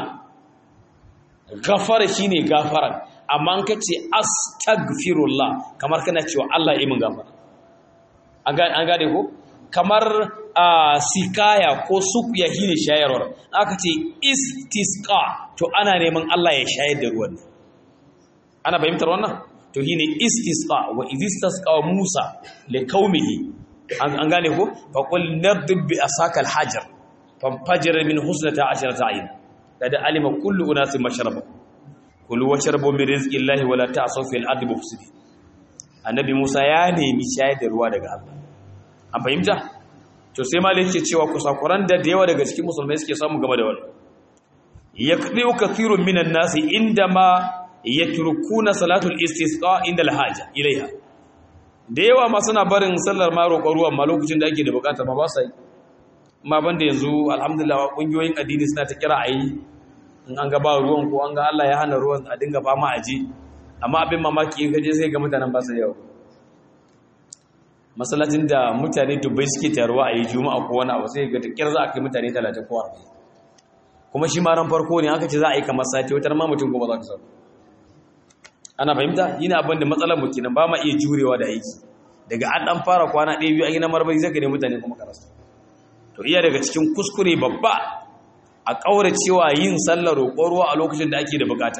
gafara shine gafara amma an kace astaghfirullah kamar kana cewa Allah yi min gafara an gane ko kamar sikaya ko sukuya shine shayarwar aka ce istisqa to ana neman Allah ya shayar da ruwan ana fahimtar wannan to shine istisqa wa istisqa Musa li qaumihi an gane ko fa qul nadib bi asaka al-hajar fanfajara min husnata asharata ayn kada alima kullu unasin mashraba kulu washrabu min rizqillahi wala ta'asaw fil ardi mufsidin annabi Musa ya nemi shayar da ruwa daga Allah an fahimta to sai malai yake cewa kusakuran da da yawa daga cikin musulmai suke samu game da wannan yaqdiu kathirun minan nasi indama yatrukuna salatul istisqa inda al-haja ilaiha da yawa ma suna barin sallar ma roƙon ruwan ma lokacin da ake da bukata ma ba sai ma banda yanzu alhamdulillah kungiyoyin addini suna ta kira ayi in an ga ba ruwan ko an ga Allah ya hana ruwan a dinga fama aje amma abin mamaki in gaje sai ga mutanen ba su yawa masallacin da mutane dubbai suke taruwa a yi juma'a ko wani abu sai ga takkiyar za a kai mutane talatin ko arba'in kuma shi ma ran farko ne aka ce za a yi kamar sati wata ma mutum goma za ka samu ana fahimta yana abin da matsalar mu kenan ba ma iya jurewa da aiki daga an dan fara kwana ɗaya biyu an yi na marmari zai gane mutane kuma karasa to iya daga cikin kuskure babba a ƙaura cewa yin sallar roƙon ruwa a lokacin da ake da bukata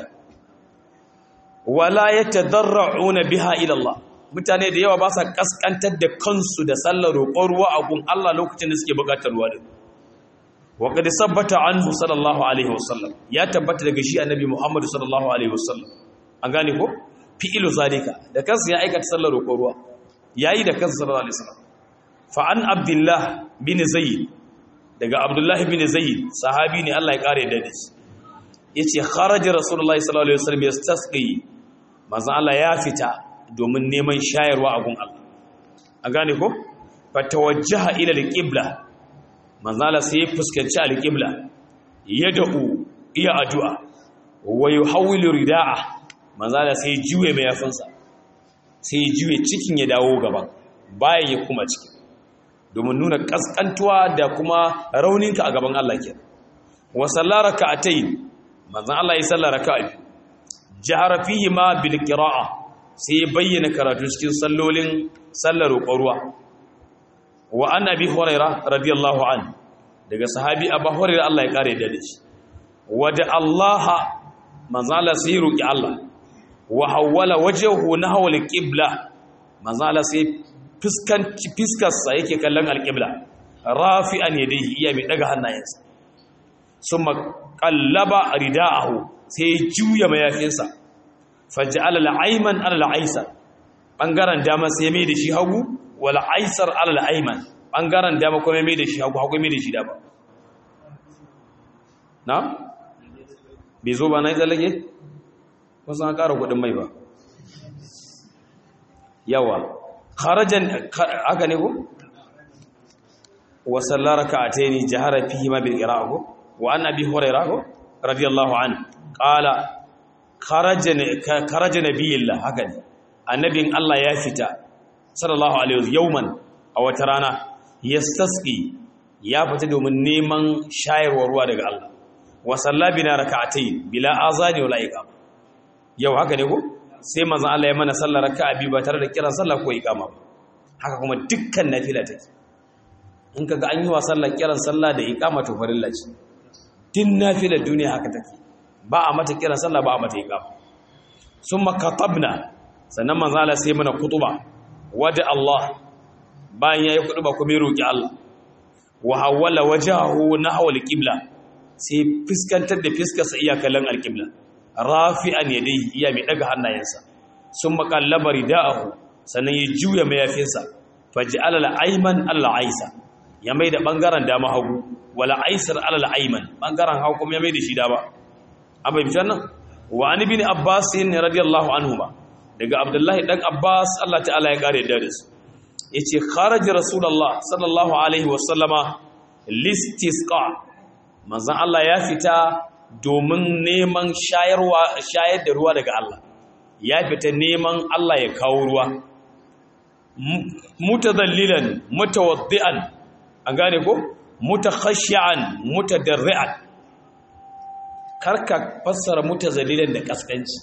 wala yatadarra'una biha ila Allah mutane da yawa ba sa kaskantar da kansu da sallar roƙon ruwa a gun Allah lokacin da suke bukatar ruwa din wa qad sabbata anhu sallallahu alaihi wasallam ya tabbata daga shi annabi Muhammad sallallahu alaihi wasallam an gane ko fi'ilu zalika da kansa ya aikata sallar roƙon ruwa yayi da kansa sallallahu alaihi wasallam fa an abdullah bin zayd daga abdullah bin zayd sahabi ne Allah ya kare da shi yace kharaja rasulullahi sallallahu alaihi wasallam yastasqi manzo Allah ya fita domin neman shayarwa a gun Allah a gane ko fa tawajjaha ila alqibla manzo Allah sai ya fuskanci alqibla yad'u iya addu'a wa yuhawwilu rida'a manzo Allah sai ya juye mayafinsa sai ya juye cikin ya dawo gaban bayan ya kuma ciki domin nuna kaskantuwa da kuma rauninka a gaban Allah kenan wa sallara rak'atayn manzo Allah ya sallara raka'a jahara fihi ma bil qira'a sai ya bayyana karatu cikin sallolin sallar roƙon wa an abi hurairah radiyallahu an daga sahabi abu hurairah Allah ya kare da shi wa da Allah manzo Allah sai roki Allah wa hawala wajhu nahwa al-qibla manzo Allah sai fuskanci fiskarsa yake kallon al-qibla rafi'an yadayhi iya mai daga hannayensa summa qallaba rida'ahu sai juya mayafinsa faj'ala al-ayman ala al-aysar bangaren dama sai mai da shi hagu wal aysar ala al-ayman bangaren dama kuma mai da shi hagu hagu mai da shi dama na bai zo ba na yi tsallake wasu an ƙara kudin mai ba yawa kharajan aka ne ko wa sallara ka'ataini jahara fihi ma bil qira'a ko wa an abi hurairah radiyallahu anhu qala kharaja nabiyillah haka ne annabin Allah ya fita sallallahu alaihi wasallam yawman a wata rana yastasqi ya fita domin neman shayarwar ruwa daga Allah wa sallabina rak'atayn bila azani wala iqama yau haka ne ko sai manzon Allah ya mana sallar raka'a biyu ba tare da kiran sallah ko iqama ba haka kuma dukkan nafila take in kaga an yi wa sallar kiran sallah da iqama to farilla ce din nafilar duniya haka take ba a mata kiran sallah ba a mata iqama summa katabna sannan manzo Allah sai mana kutuba wada Allah bayan yayi kudu ba kuma ya roki Allah wa hawala wajahu nahwa al-qibla sai fiskantar da fiskarsa iya kallon al-qibla rafi'an yadayhi iya mai daga hannayensa summa qallaba rida'ahu sannan ya juya mayafinsa faj'ala al-ayman al-aisa ya mai da bangaren dama hagu wala aisar al-ayman bangaren hagu kuma ya mai da shi dama amma bi jannan wa an ibn abbas radiyallahu anhuma daga abdullahi dan abbas Allah ta'ala ya kare da su yace kharaja rasulullah sallallahu alaihi wasallama listisqa manzon Allah ya fita domin neman shayarwa shayar da ruwa daga Allah ya fita neman Allah ya kawo ruwa mutadallilan mutawaddian an gane ko mutakhashshi'an mutadarri'an karka fassara mutazallilan da kaskanci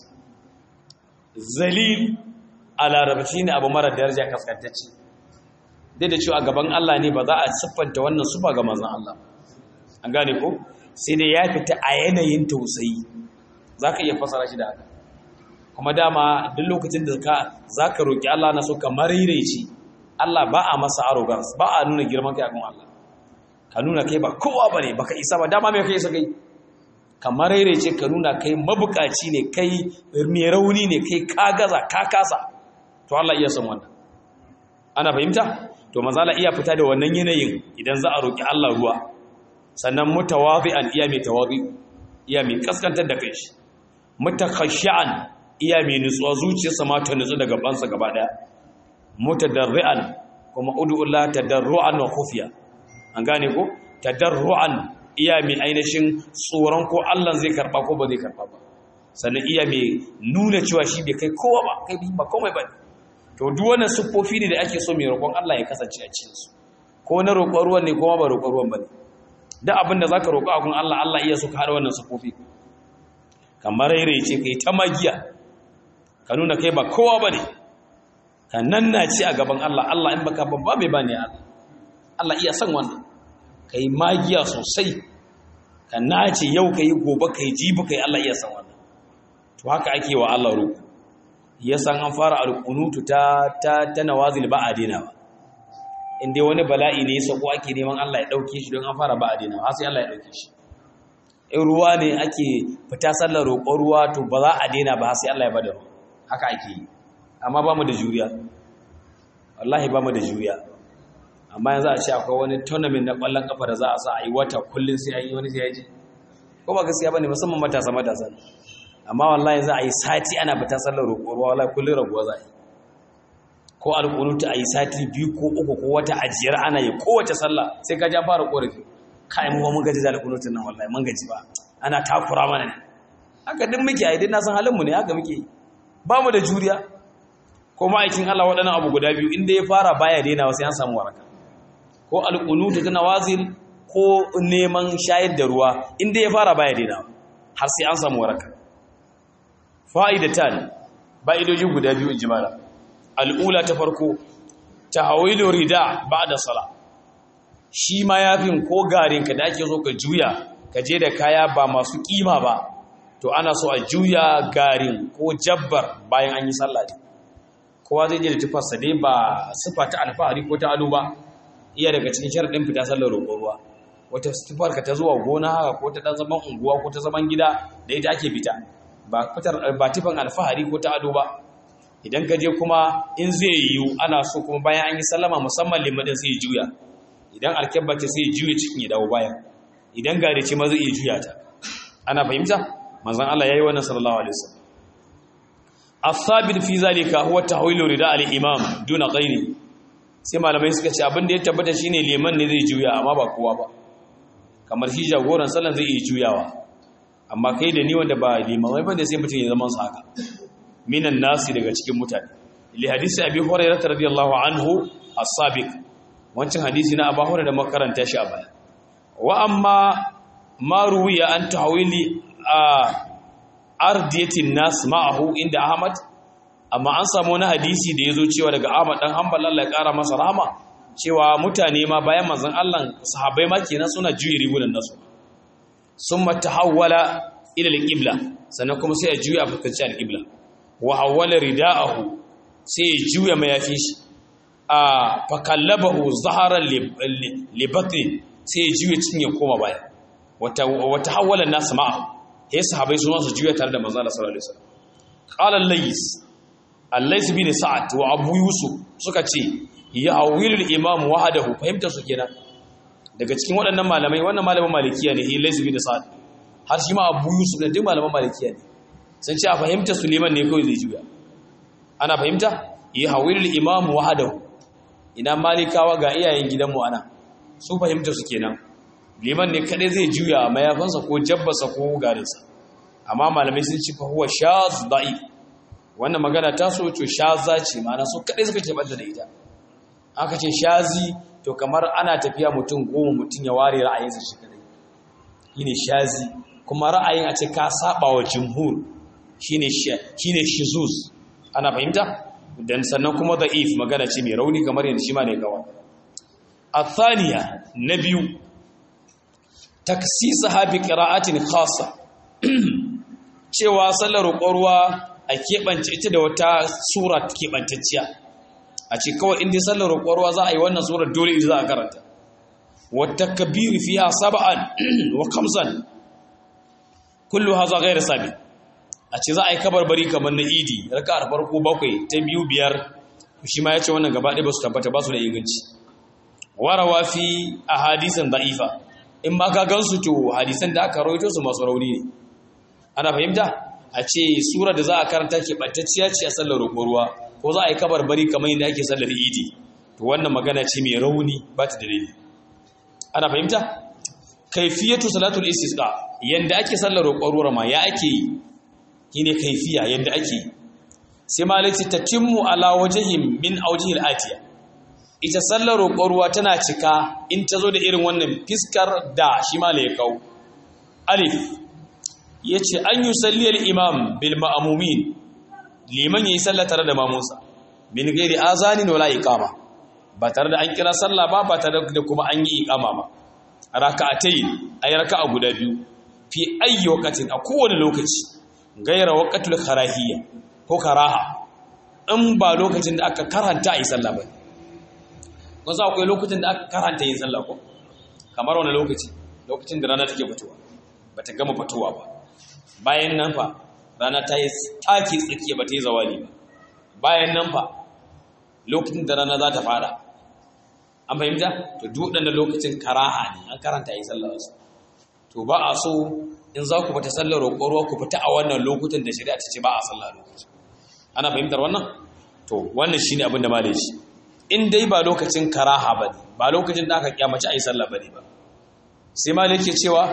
zalil a larabci ne abu mara daraja kaskantacce dai da cewa gaban Allah ne ba za a siffanta wannan sufa ga manzon Allah an gane ko sai dai ya fita a yanayin tausayi zaka iya fassara shi da haka kuma dama duk lokacin da ka zaka roki Allah na so ka marireci Allah ba a masa arrogance ba a nuna girman kai akan Allah ka nuna kai ba kowa bane baka isa ba dama me kai isa kai kamar ce ka nuna kai mabukaci ne kai mai rauni ne kai ka gaza ka kasa to Allah iya san wannan ana fahimta to manzo Allah iya fita da wannan yanayin idan za a roki Allah ruwa sannan mutawadhi'an iya mai tawadhi iya mai kaskantar da kai shi mutakhashshi'an iya mai nutsuwa zuciyarsa ma ta nutsu daga bansa gaba daya mutadarri'an kuma ud'u Allah tadarru'an wa khufiya an gane ko tadarru'an iya mai ainihin tsoron ko Allah zai karba ko ba zai karba ba sannan iya mai nuna cewa shi bai kai kowa ba kai ba komai ba to duk wannan siffofi ne da ake so mai roƙon Allah ya kasance a cikin su ko na roƙon ruwan ne ko ba roƙon ruwan bane duk abin da zaka roƙa a gun Allah Allah iya so ka hada wannan siffofi kamar rairece kai ta magiya ka nuna kai ba kowa bane ka nannace a gaban Allah Allah in baka babba mai bane Allah Allah iya son wannan ka yi magiya sosai ka nace yau ka yi gobe ka yi jibi ka yi Allah iya san wannan to haka ake wa Allah roƙo ya san an fara alƙunutu ta ta ta nawazil ba a dena ba in dai wani bala'i ne ya sako ake neman Allah ya ɗauke shi don an fara ba a dena ba sai Allah ya ɗauke shi in ruwa ne ake fita sallar roƙon ruwa to ba za a dena ba sai Allah ya bada ruwa haka ake yi amma ba mu da juriya wallahi ba mu da juriya amma yanzu a ce akwai wani tournament na ƙwallon kafa da za a sa a yi wata kullum sai an yi wani sai ya ji ko ba gaskiya bane musamman matasa matasa amma wallahi za a yi sati ana fita sallar roƙo ruwa wallahi kullum raguwa za a yi ko alƙunuta a yi sati biyu ko uku ko wata ajiyar ana yi kowace sallah sai ka ja fara ƙorafi kai mu mun gaji da alƙunutun nan wallahi mun gaji ba ana takura mana ne haka din muke a yi din na san halin mu ne haka muke yi ba mu da juriya ko ma'aikin Allah waɗannan abu guda biyu inda ya fara baya daina sai an samu waraka ko alƙunutu ta nawazil ko neman shayar da ruwa inda ya fara baya daina har sai an samu waraka fa'idatan fa'idoji guda biyu ijmala al'ula ta farko tahwilu rida ba'da sala shi ma yafin ko garin ka da ake so ka juya ka je da kaya ba masu kima ba to ana so a juya garin ko jabbar bayan an yi sallah kowa zai je da tufarsa dai ba sifa ta alfahari ko ta ado ba iya daga cikin sharaɗin fita sallar roƙon ruwa wata tufar ka ta zuwa gona haka ko ta dan zaman unguwa ko ta zaman gida da ita ake fita ba fitar ba tufan alfahari ko ta ado ba idan ka je kuma in zai yiwu ana so kuma bayan an yi sallama musamman limadin sai juya idan alkebba ce sai juya cikin ya dawo bayan idan gare ce ma zai iya juya ta ana fahimta manzon Allah yayi wannan sallallahu alaihi wasallam as-sabit fi zalika huwa tahwilu rida al-imam duna ghairi sai malamai suka ce abin da ya tabbata shine liman ne zai juya amma ba kowa ba kamar shi jagoran sallan zai iya juyawa amma kai da ni wanda ba limamai bane sai mutum ya zama sa haka minan nasi daga cikin mutane li hadisi abi hurairah radiyallahu anhu as-sabiq wancan hadisi na abu hurairah da makaranta shi a baya wa amma ma ruwiya an tahwili ardiyatin nas ma'ahu inda ahmad amma an samu wani hadisi da yazo cewa daga ahmad dan hanbal Allah ya kara masa rahama cewa mutane ma bayan manzon Allah sahabbai ma kenan suna juyi rigunan nasu summa tahawwala ila al-qibla sannan kuma sai ya juya fuskanci al-qibla wa hawwala rida'ahu sai ya juya mayafin shi a fakallabahu zaharan libatrin sai ya juya cikin ya koma baya wata wata hawalan nasu ma'a sai sahabbai su ma su juya tare da manzo Allah sallallahu alaihi wasallam qala al-lays al-lays bin sa'ad wa abu yusuf suka ce ya awilul imam wahdahu fahimta su kenan daga cikin waɗannan malamai wannan malamin malikiya ne al-lays bin sa'ad har shi ma abu yusuf da duk malaman malikiya ne sun ce a fahimta suleiman ne kawai zai juya ana fahimta ya awilul imam wahdahu ina malikawa ga iyayen gidanmu ana su fahimta su kenan liman ne kadai zai juya mayafansa ko jabbasa ko garinsa amma malamai sun ci fa huwa shaz da'i wannan magana ta so to shaza ce ma'ana su kadai suka ke bada da ita aka ce shazi to kamar ana tafiya mutum goma mutum ya ware ra'ayinsa shi kadai shine shazi kuma ra'ayin a ce ka saba wa jumhur shine shine shizuz ana fahimta dan sannan kuma da'if magana ce mai rauni kamar yadda shi ma ne gawa athaniya nabiyu taksisaha bi qira'atin khassa cewa sallar ruqarwa a keɓance ita da wata sura keɓantacciya a ce kawai inda sallar ruqarwa za a yi wannan sura dole za a karanta wa takbir fiha sab'an wa khamsan kullu hadha ghayr sabi a ce za a yi kabarbari kamar na idi raka'ar farko bakwai ta biyu biyar shi ma yace wannan gaba ɗaya ba su tabbata ba su da inganci warawa fi ahadisan da'ifa in ma ka gansu to hadisan da aka rawaito su masu rauni ne ana fahimta a ce sura da za a karanta ke bantacciya ce a sallar ruwa ko za a yi kabarbari kamar yadda ake sallar idi to wannan magana ce mai rauni ba ta dalili ana fahimta kaifiyatu salatul istisqa yanda ake sallar ruwa ma ya ake yi shine kaifiya yanda ake yi sai malati tatimmu ala wajhin min awjihil atiya ita sallar roƙon ruwa tana cika in ta zo da irin wannan fiskar da shi ma ya kawo alif ya ce an yi salliyar imam bil ma'amumin liman ya yi sallah tare da mamunsa bin gairi azanin wala iqama ba tare da an kira sallah ba ba tare da kuma an yi iqama ba raka'atayn ay raka'a guda biyu fi ayyi waqtin a kowane lokaci gaira waqtul karahiyya ko karaha in ba lokacin da aka karanta yi sallah ba kun sa akwai lokacin da aka karanta yin sallah ko kamar wani lokaci lokacin da rana take fitowa bata gama fitowa ba bayan nan fa rana ta yi taki tsakiya bata yi zawali ba bayan nan fa lokacin da rana za ta fara an fahimta to duk wadannan lokacin karaha ne an karanta yin sallah wasu to ba a so in za ku fita sallar roƙo ku fita a wannan lokutan da shari'a ta ce ba a sallah lokaci ana fahimtar wannan to wannan shine abin da malai shi in dai ba lokacin karaha ba ba lokacin da aka kyamaci a yi sallah ba ne ba sai ma yake cewa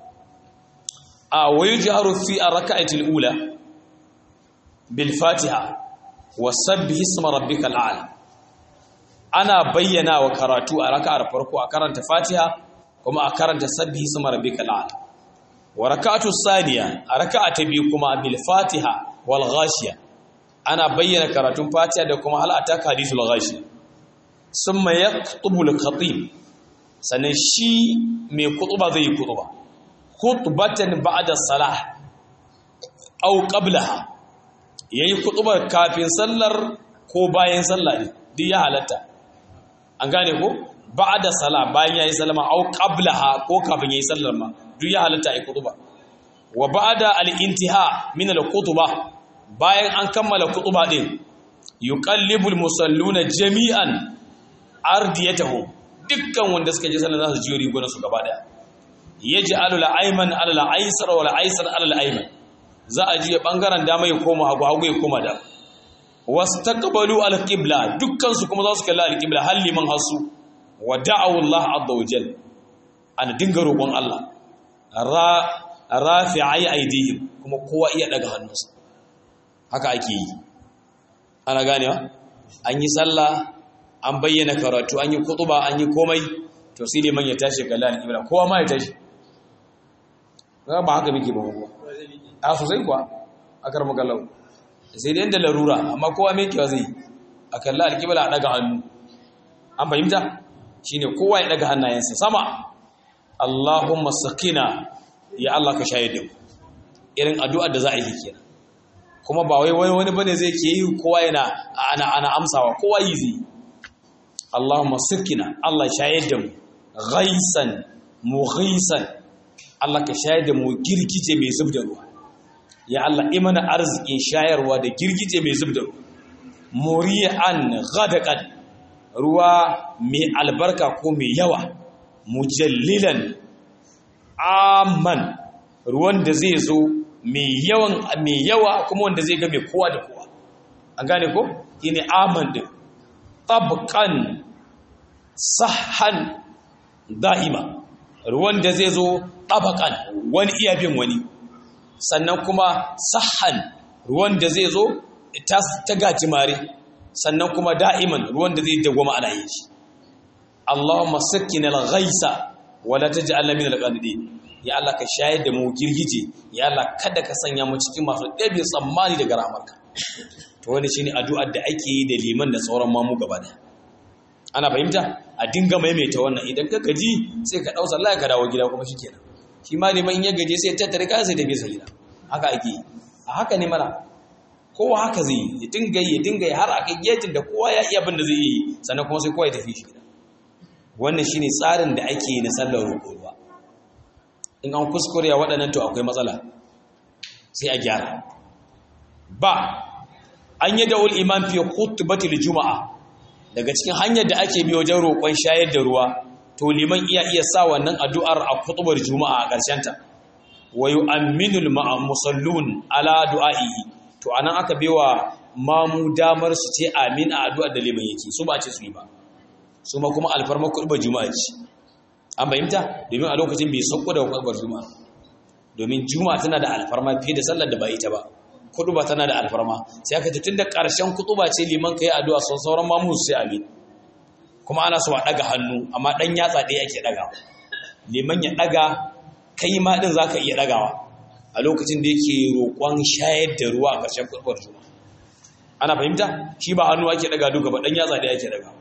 a wayu jaharu fi a raka'atul ula bil fatiha wa sabbihi isma rabbikal a'la ana bayyana wa karatu a raka'ar farko a karanta fatiha kuma a karanta sabbihi isma rabbikal a'la wa raka'atu saniya a raka'a ta biyu kuma bil fatiha wal ghashiya ana bayyana karatun fatiha da kuma hal ataka hadithul ghashiya summa yaqtubu al-khatib sanan shi mai kutuba zai yi kutuba khutbatan ba'da salah aw qablaha yayi kutuba kafin sallar ko bayan sallah ne duk ya halatta an gane ko ba'da salah bayan yayi sallama aw qablaha ko kafin yayi sallar ma duk ya halatta ai kutuba wa ba'da al-intiha min al-kutuba bayan an kammala kutuba din yuqallibul musalluna jami'an ardiyatahu dukkan wanda suka je sallah za su jiyo rigunan su gaba daya yaj'alu al-ayman ala al-aysar wa al-aysar ala al-ayman za a jiya bangaren dama ya koma hagu hagu ya koma da wastaqbalu al-qibla dukkan su kuma za su kalla al-qibla hal liman hasu wa da'u Allah azza wa jalla ana dinga roƙon Allah ra rafi'ai aidihim kuma kowa iya daga hannunsa haka ake yi ana ganewa an yi sallah an bayyana karatu an yi kutuba an yi komai to sai liman ya tashi kalla al-qibla kowa ma ya tashi ba haka muke ba kowa a sosai kuwa a karmu kallau sai dai da larura amma kowa mai kewa zai a kalla al-qibla a daga hannu an fahimta shine kowa ya daga hannayensa sama Allahumma sakina ya Allah ka shayar da mu irin addu'ar da za a yi kenan kuma ba wai wani bane zai ke yi kowa yana ana ana amsawa kowa yi zai Allahumma sukina Allah shayar da mu ghaisan mughisan Allah ka shayar da mu girgije mai zubda ruwa ya Allah imana arzikin shayarwa da girgije mai zubda ruwa muri'an ghadaqan ruwa mai albarka ko mai yawa mujallilan amman ruwan da zai zo mai yawan mai yawa kuma wanda zai ga mai kowa da kowa an gane ko yini amman din tabqan sahhan da'ima ruwan da zai zo tabaqan wani iya bin wani sannan kuma sahhan ruwan da zai zo ta gajimare sannan kuma da'iman ruwan da zai dagwama ana yin shi Allahumma sakkinal ghaisa wala taj'alna minal qanidin ya Allah ka shayar da mu girgije ya Allah kada ka sanya mu cikin masu ɗabe tsammani daga rahamarka to wani shine addu'ar da ake yi da liman da sauran mamu gaba da ana fahimta a dinga maimaita wannan idan ka gaji sai ka dausa Allah ka dawo gida kuma shikenan shi ma liman in ya gaje sai tattare ka sai tafi sai gida haka ake yi a haka ne mana kowa haka zai yi ya dinga yi ya dinga yi har a kai gejin da kowa ya iya abin da zai yi sannan kuma sai kowa ya tafi shi gida wannan shine tsarin da ake yi na sallar roƙo ruwa in an kuskure waɗannan to akwai matsala sai a gyara ba an yi da'ul imam fi khutbatil juma'a daga cikin hanyar da ake bi wajen roƙon shayar da ruwa to liman iya iya sa wannan addu'ar a khutbar juma'a a ƙarshen ta wa yu'minul musallun ala du'a'ihi to anan aka bewa mamu damar su ce amin a addu'ar da liman yake su ba ce su yi ba su ma kuma alfarma khutbar juma'a ce an fahimta domin a lokacin bai sauko da khutbar juma'a domin juma'a tana da alfarma fiye da sallar da ba ita ba kutuba tana da alfarma sai aka ce tunda karshen kutuba ce liman kai addu'a son sauran mamu sai amin kuma ana so a daga hannu amma dan yatsa ɗaya ake daga liman ya daga kai ma din zaka iya dagawa a lokacin da yake roƙon shayar da ruwa a karshen kutubar juma'a ana fahimta shi ba hannu ake daga duka ba dan yatsa ɗaya ake daga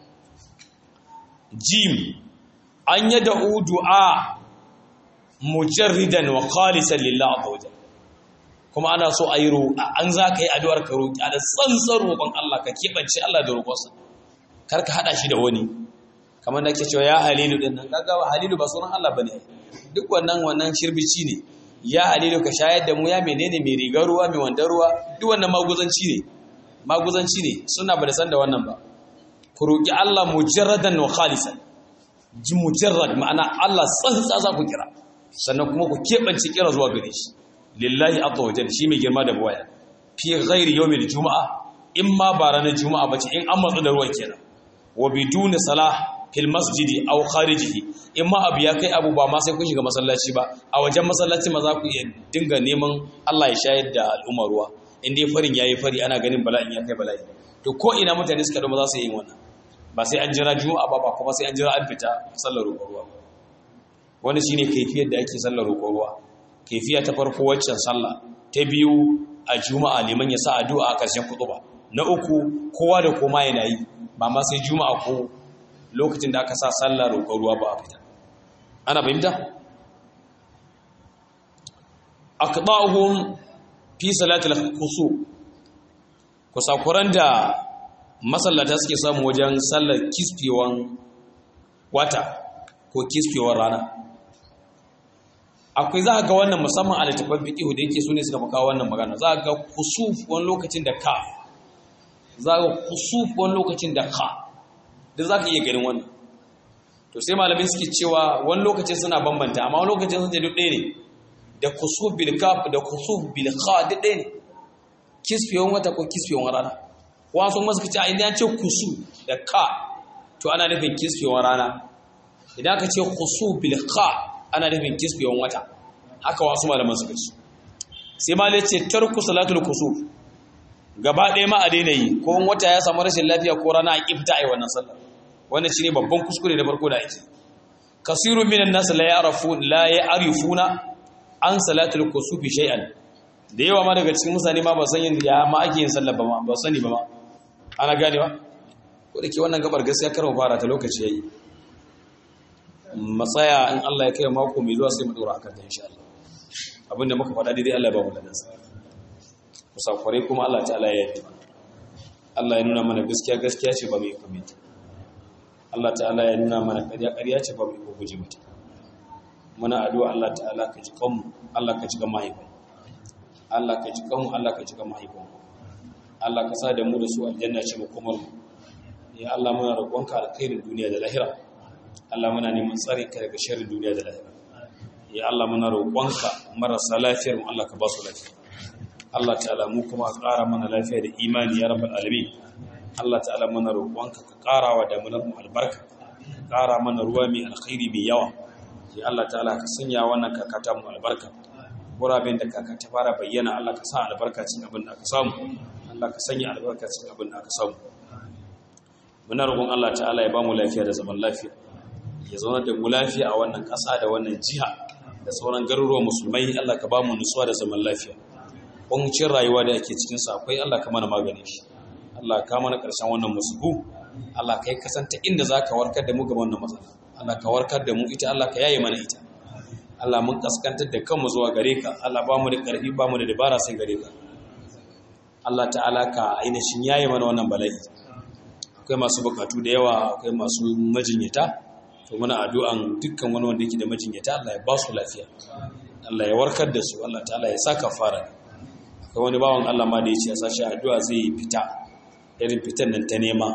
jim an yada du'a mujarridan wa khalisan lillahi azza wajalla kuma ana so a yi roƙa an za ka yi addu'ar ka roƙi a da tsantsar roƙon Allah ka keɓance Allah da roƙonsa kar ka haɗa shi da wani kamar da ke cewa ya halilu ɗin nan gaggawa halilu ba sunan Allah ba ne duk wannan wannan shirbici ne ya halilu ka shayar da mu ya menene mai rigar ruwa mai wandar ruwa duk wannan maguzanci ne maguzanci ne suna ba da san da wannan ba ku roƙi Allah mujarradan wa khalisan ji mujarrad ma'ana Allah tsantsa za ku kira sannan kuma ku keɓance kira zuwa gare shi lillahi azza wa jalla shi mai girma da buwaya fi ghairi yawmil juma'a in ma ba ranar juma'a bace in an matsu da ruwan kenan wa biduni salah fil masjidi aw kharijihi in ma abu ya kai abu ba ma sai kun shiga masallaci ba a wajen masallaci ma za ku iya dinga neman Allah ya shayar da al'umma ruwa in dai farin yayi fari ana ganin bala'in ya kai bala'i to ko ina mutane suka da za su yi wannan ba sai an jira juma'a ba ba kuma sai an jira an fita sallar roƙon ruwa wani shine kaifiyar da ake sallar roƙon ruwa kaifiya ta farko waccan sallah ta biyu a juma'a liman ya sa addu'a a ƙarshen kutuba na uku kowa da koma yana yi ba ma sai juma'a ko lokacin da aka sa sallar roƙon ruwa ba a fita ana fahimta aqda'uhum fi salatil khusuf kusakuran da masallata suke samu wajen sallar kisfewan wata ko kisfewan rana akwai za ga wannan musamman a littafin fiqh da yake sune suka maka wannan magana za ga kusuf wani lokacin da ka za ga kusuf wani lokacin da ka da za ka iya ganin wannan to sai malamai suke cewa wani lokacin suna bambanta amma wani lokacin sun ce duk ɗaya ne da kusuf bil kaf da kusuf bil kha duk ɗaya ne kisfewan wata ko kisfewan rana wasu kuma suka ce a idan ce kusu da ka to ana nufin kisfewan rana idan aka ce kusuf bil kha ana nufin kisfewan wata haka wasu malaman suka ce sai malai ce tarku salatul kusuf gaba ɗaya ma a daina yi ko wata ya samu rashin lafiya ko rana a kifta ai wannan sallar wannan shine babban kuskure da farko da ake kasirun minan nas la ya'rafun la ya'rifuna an salatul kusuf shay'an da yawa ma daga cikin mutane ma ba san yin ya ma ake yin sallar ba ma ba sani ba ma ana gane ba ko da ke wannan gabar gaskiya karo fara ta lokaci yayi matsaya in Allah ya kai mako mai zuwa sai mu dora akan ta insha Allah abinda muka faɗa dai Allah ya ba mu ladan sa musafare kuma Allah ta'ala ya yi Allah ya nuna mana gaskiya gaskiya ce ba mu yi kamata Allah ta'ala ya nuna mana ƙarya ƙarya ce ba mu ko guje mata. Muna addu'a Allah ta'ala ka ji kanmu, Allah ka ji kan mahaifan. Allah ka ji kanmu, Allah ka ji kan mahaifan. Allah ka sa da mu da su aljanna ce mu komar mu. Ya Allah muna roƙonka alkhairin duniya da lahira. Allah muna neman tsare ka daga sharrin duniya da lahira. Ya Allah muna roƙonka marasa lafiyar mu Allah ka ba su lafiya. Allah ta'ala mu kuma ƙara mana lafiya da imani ya rabbal alamin. Allah ta'ala muna roƙonka ka ƙara wa damunar mu albarka. Ƙara mana ruwa mai alkhairi mai yawa. Ya Allah ta'ala ka sanya wannan kakata mu albarka. Guraben da kaka ta fara bayyana Allah ka sa albarka cikin abin da aka samu. Allah ka sanya albarka cikin abin da aka samu. Muna roƙon Allah ta'ala ya ba mu lafiya da zaman lafiya. Ya zauna da mu lafiya a wannan ƙasa da wannan jiha da sauran garuruwan musulmai. Allah ka ba mu nutsuwa da zaman lafiya. Ƙuncin rayuwa da ake cikin sa akwai Allah ka mana magani shi. Allah ka mana ƙarshen wannan musubu. Allah ka yi kasanta inda za ka warkar da mu ga wannan matsala. Allah ka warkar da mu ita, Allah ka yaye mana ita. Allah mun kaskantar da kanmu zuwa gare ka. Allah ba mu da ƙarfi, ba mu da dabara sai gare ka. Allah ta'ala ka ainihin yaye mana wannan bala'i. Akwai masu bukatu da yawa, akwai masu majinyata. To muna addu'an dukkan wani wanda yake da majinyata Allah ya ba su lafiya. Allah ya warkar da su, Allah ta'ala ya sa kafara. Akwai wani bawan Allah ma da ya ce ya sashi addu'a zai fita. Irin fitan nan ta nema.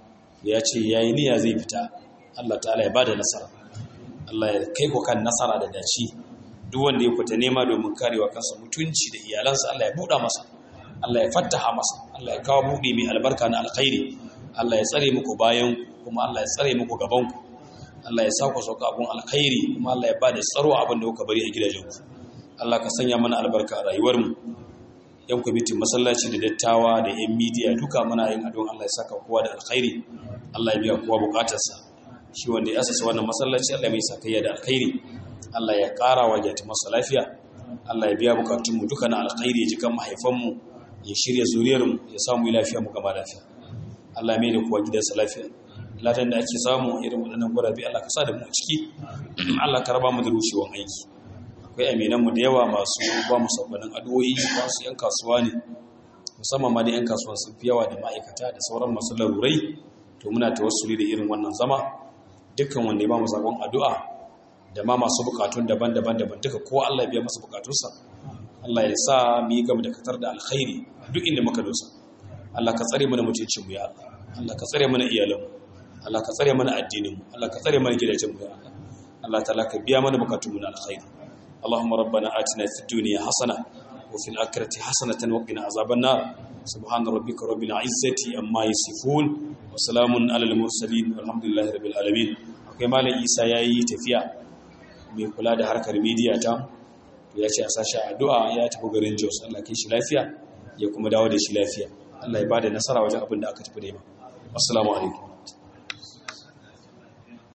Ya ce yayi niyya zai fita. Allah ta'ala ya bada nasara. Allah ya kai ku kan nasara da dace. Duk wanda ya fita nema domin karewa kansa mutunci da iyalansa Allah ya buɗa masa. Allah ya fattaha masa. Allah ya kawo buɗe mai albarka na alkhairi. Allah ya tsare muku bayan kuma Allah ya tsare muku gaban ku. Allah ya sa ku sauka abun alkhairi kuma Allah ya bada tsaro abin da kuka bari a gidajenku. Allah ka sanya mana albarka a rayuwar mu. Yan kwamitin masallaci da dattawa da yan midiya duka muna yin addu'a Allah ya saka kowa da alkhairi. Allah ya biya kowa bukatarsa. Shi wanda ya asasa wannan masallaci Allah mai sakayya da alkhairi. Allah ya ƙara wa jati masa lafiya. Allah ya biya bukatunmu duka na alkhairi ya jikan mahaifanmu, ya shirya zuriyarmu, ya samu lafiya mu gama lafiya. Allah mai da kowa gidansa lafiya. Ladan da ake samu irin waɗannan gurabe Allah ka sa da mu a ciki. Allah ka raba mu da rushewan aiki. Akwai aminanmu da yawa masu ba mu sabanin addu'o'i, masu yan kasuwa ne. Musamman ma da yan kasuwa sun fi yawa da ma'aikata da sauran masu larurai. To muna tawassuli da irin wannan zama. Dukkan wanda ya ba mu sakon addu'a da ma masu bukatun daban-daban daban duka kowa Allah ya biya masa bukatunsa. Allah ya sa mu yi gaba da katar da alkhairi duk inda muka dosa. Allah ka tsare mana mutuncin mu ya Allah. Allah ka tsare mana iyalan mu. Allah ka tsare mana addinin mu. Allah ka tsare mana gidajen mu ya Allah. Allah ta'ala ka biya mana bukatun mu na alkhairi. Allahumma rabbana atina fid dunya hasana wa fil akhirati hasanatan wa qina azaban nar. Subhana rabbika rabbil izzati amma yasifun. Wa salamun alal mursalin walhamdulillahi rabbil alamin. Akwai malam Isa yayi tafiya mai kula da harkar media ta to ya ce a sashi addu'a ya tafi garin Jos. Allah kai shi lafiya ya kuma dawo da shi lafiya. Allah ya bada nasara wajen abin da aka tafi da yi. Assalamu alaikum.